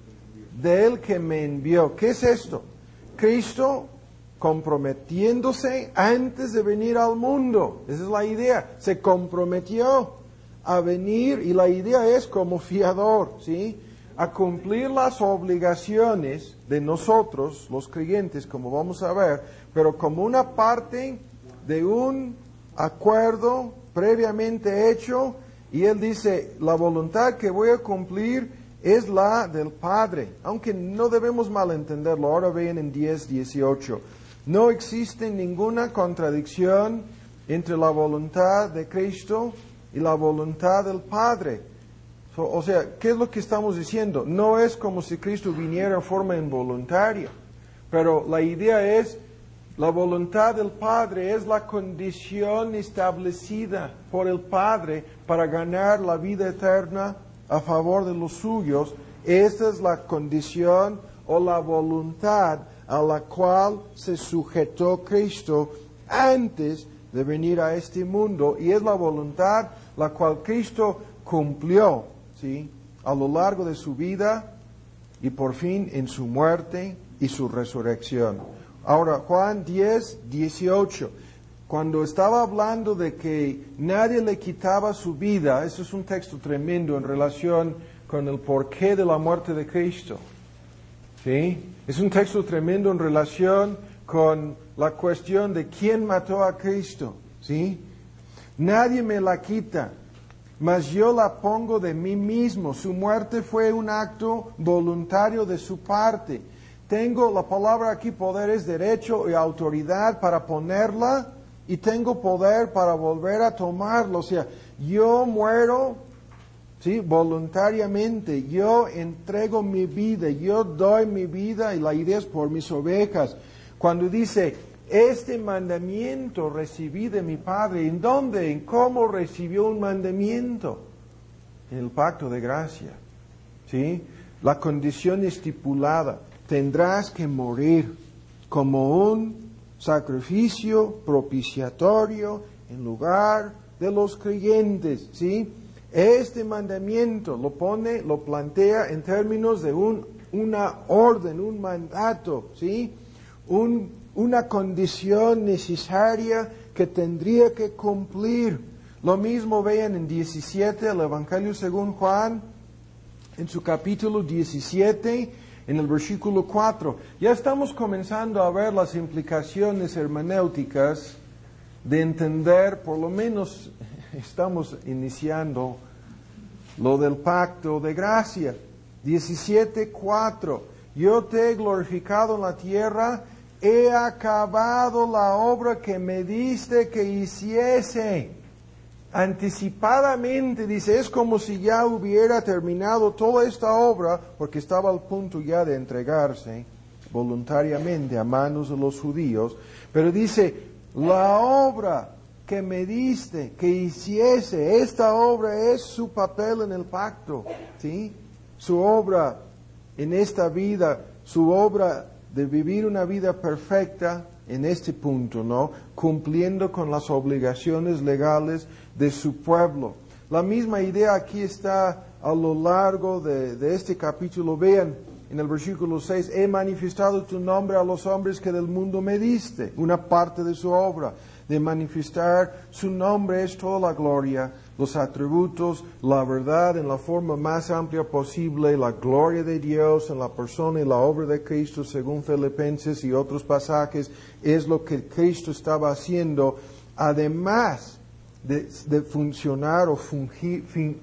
del que me envió. ¿Qué es esto? Cristo comprometiéndose antes de venir al mundo. Esa es la idea. Se comprometió a venir y la idea es como fiador, ¿sí?, a cumplir las obligaciones de nosotros, los creyentes, como vamos a ver, pero como una parte de un acuerdo previamente hecho, y él dice, la voluntad que voy a cumplir es la del Padre, aunque no debemos malentenderlo. Ahora ven en 10:18, no existe ninguna contradicción entre la voluntad de Cristo y la voluntad del Padre. O sea, ¿qué es lo que estamos diciendo? No es como si Cristo viniera en forma involuntaria, pero la idea es, la voluntad del Padre es la condición establecida por el Padre para ganar la vida eterna a favor de los suyos. Esta es la condición o la voluntad a la cual se sujetó Cristo antes de venir a este mundo, y es la voluntad la cual Cristo cumplió, ¿sí?, a lo largo de su vida y por fin en su muerte y su resurrección. Ahora, Juan 10:18, cuando estaba hablando de que nadie le quitaba su vida, eso es un texto tremendo en relación con el porqué de la muerte de Cristo, ¿sí? Es un texto tremendo en relación con la cuestión de quién mató a Cristo, ¿sí? Nadie me la quita. mas yo la pongo de mí mismo. Su muerte fue un acto voluntario de su parte. Tengo, la palabra aquí, poder es derecho y autoridad para ponerla, y tengo poder para volver a tomarlo. O sea, yo muero, ¿sí?, voluntariamente. Yo entrego mi vida, yo doy mi vida, y la idea es por mis ovejas. Cuando dice, este mandamiento recibí de mi Padre, ¿en dónde? ¿En cómo recibió un mandamiento? En el pacto de gracia, ¿sí? La condición estipulada, tendrás que morir como un sacrificio propiciatorio en lugar de los creyentes, ¿sí? Este mandamiento lo plantea en términos de una orden, un mandato, ¿sí? Una condición necesaria que tendría que cumplir. Lo mismo vean en 17, el Evangelio según Juan, en su capítulo 17, en el versículo 4. Ya estamos comenzando a ver las implicaciones hermenéuticas de entender, por lo menos estamos iniciando lo del pacto de gracia. 17:4. Yo te he glorificado en la tierra, he acabado la obra que me diste que hiciese. Anticipadamente, dice, es como si ya hubiera terminado toda esta obra, porque estaba al punto ya de entregarse voluntariamente a manos de los judíos. Pero dice, la obra que me diste que hiciese, esta obra es su papel en el pacto, ¿sí? Su obra en esta vida, su obra de vivir una vida perfecta en este punto, ¿no? Cumpliendo con las obligaciones legales de su pueblo. La misma idea aquí está a lo largo de este capítulo. Vean, en el versículo 6, he manifestado tu nombre a los hombres que del mundo me diste. Una parte de su obra, de manifestar su nombre, es toda la gloria, los atributos, la verdad en la forma más amplia posible, la gloria de Dios en la persona y la obra de Cristo, según Filipenses y otros pasajes, es lo que Cristo estaba haciendo, además de funcionar o fungir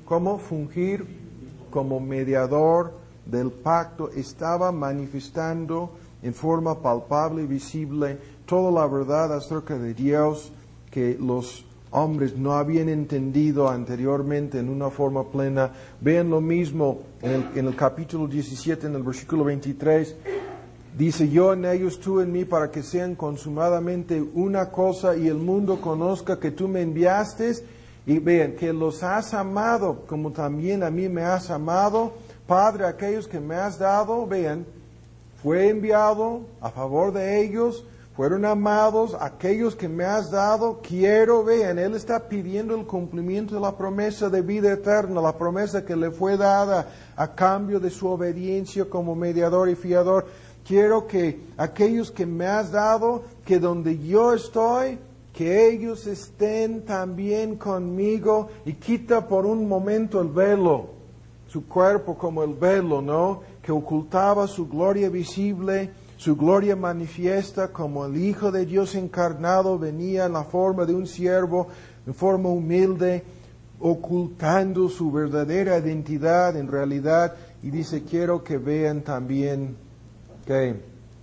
como mediador del pacto. Estaba manifestando en forma palpable y visible toda la verdad acerca de Dios que los hombres no habían entendido anteriormente en una forma plena. Vean lo mismo en el capítulo 17, en el versículo 23. Dice, yo en ellos, tú en mí, para que sean consumadamente una cosa y el mundo conozca que tú me enviaste. Y vean, que los has amado como también a mí me has amado. Padre, aquellos que me has dado, vean, fue enviado a favor de ellos, fueron amados, aquellos que me has dado, quiero, vean, Él está pidiendo el cumplimiento de la promesa de vida eterna, la promesa que le fue dada a cambio de su obediencia como mediador y fiador. Quiero que aquellos que me has dado, que donde yo estoy, que ellos estén también conmigo, y quita por un momento el velo, su cuerpo como el velo, ¿no?, que ocultaba su gloria visible, su gloria manifiesta, como el Hijo de Dios encarnado venía en la forma de un siervo, en forma humilde, ocultando su verdadera identidad en realidad, y dice, quiero que vean también que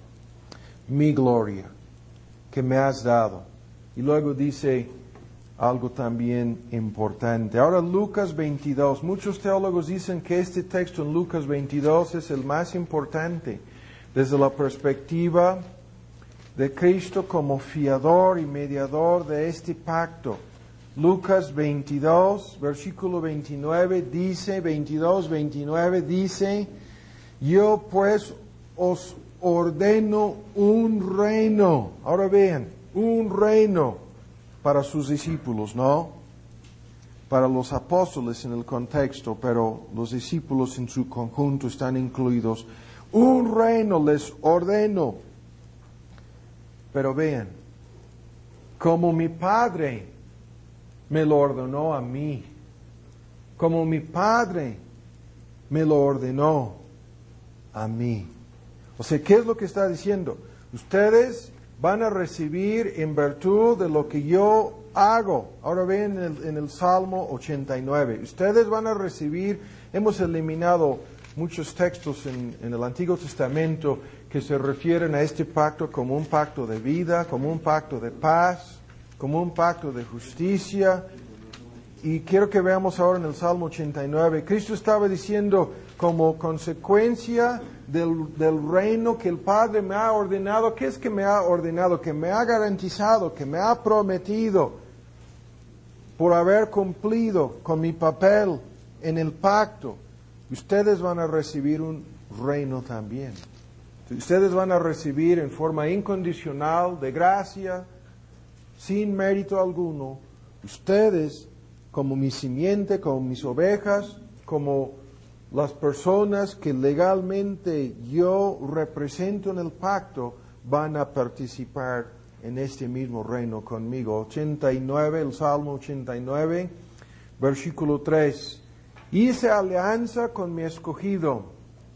mi gloria que me has dado. Y luego dice algo también importante. Ahora Lucas 22. Muchos teólogos dicen que este texto en Lucas 22 es el más importante desde la perspectiva de Cristo como fiador y mediador de este pacto. Lucas 22, versículo 29 dice, 29 dice, yo pues os ordeno un reino. Ahora vean, un reino para sus discípulos, ¿no? Para los apóstoles en el contexto, pero los discípulos en su conjunto están incluidos. Un reino les ordeno. Pero vean, como mi Padre me lo ordenó a mí, como mi Padre me lo ordenó a mí. O sea, ¿qué es lo que está diciendo? Ustedes van a recibir en virtud de lo que yo hago. Ahora ven en el Salmo 89. Ustedes van a recibir, hemos eliminado muchos textos en el Antiguo Testamento que se refieren a este pacto como un pacto de vida, como un pacto de paz, como un pacto de justicia. Y quiero que veamos ahora en el Salmo 89. Cristo estaba diciendo, como consecuencia del reino que el Padre me ha ordenado. ¿Qué es que me ha ordenado? Que me ha garantizado, que me ha prometido, por haber cumplido con mi papel en el pacto. Ustedes van a recibir un reino también. Ustedes van a recibir en forma incondicional, de gracia, sin mérito alguno. Ustedes, como mi simiente, como mis ovejas, como las personas que legalmente yo represento en el pacto, van a participar en este mismo reino conmigo. 89, el Salmo 89, versículo 3. Hice alianza con mi escogido.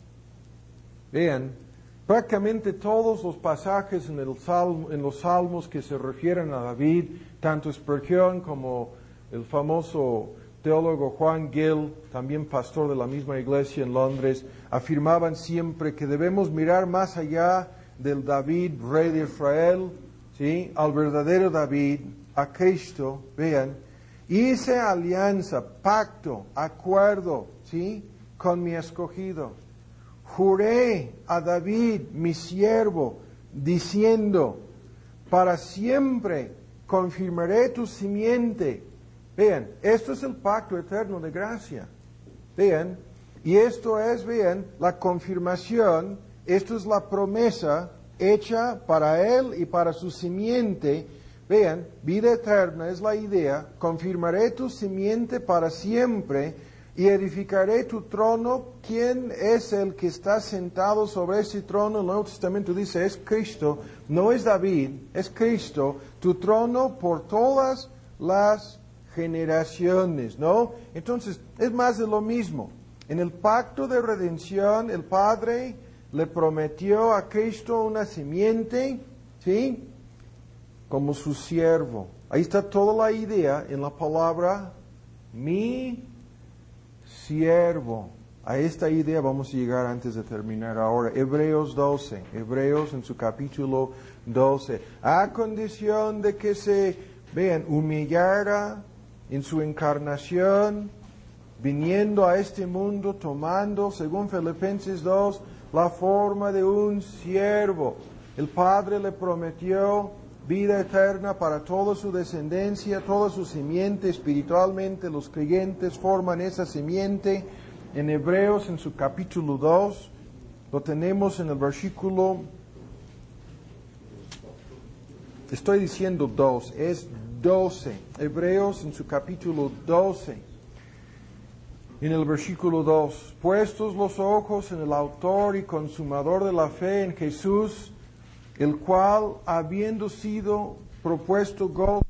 Vean, prácticamente todos los pasajes en los salmos que se refieren a David, tanto Spurgeon como el famoso teólogo Juan Gill, también pastor de la misma iglesia en Londres, afirmaban siempre que debemos mirar más allá del David, rey de Israel, ¿sí?, al verdadero David, a Cristo. Vean, hice alianza, pacto, acuerdo, ¿sí?, con mi escogido. Juré a David, mi siervo, diciendo, para siempre confirmaré tu simiente. Vean, esto es el pacto eterno de gracia. Vean, y esto es, vean, la confirmación, esto es la promesa hecha para él y para su simiente. Vean, vida eterna es la idea, confirmaré tu simiente para siempre y edificaré tu trono. ¿Quién es el que está sentado sobre ese trono? El Nuevo Testamento dice, es Cristo, no es David, es Cristo, tu trono por todas las generaciones, ¿no? Entonces, es más de lo mismo. En el pacto de redención, el Padre le prometió a Cristo una simiente, ¿sí?, como su siervo. Ahí está toda la idea en la palabra mi siervo. A esta idea vamos a llegar antes de terminar ahora. Hebreos 12. Hebreos en su capítulo 12. A condición de que se, vean, humillara en su encarnación, viniendo a este mundo, tomando, según Filipenses 2, la forma de un siervo. El Padre le prometió vida eterna para toda su descendencia, toda su simiente. Espiritualmente los creyentes forman esa simiente. En Hebreos, en su capítulo 2, lo tenemos en el versículo, estoy diciendo 2, es 12. Hebreos, en su capítulo 12, en el versículo 2, puestos los ojos en el autor y consumador de la fe, en Jesús, el cual, habiendo sido propuesto gozo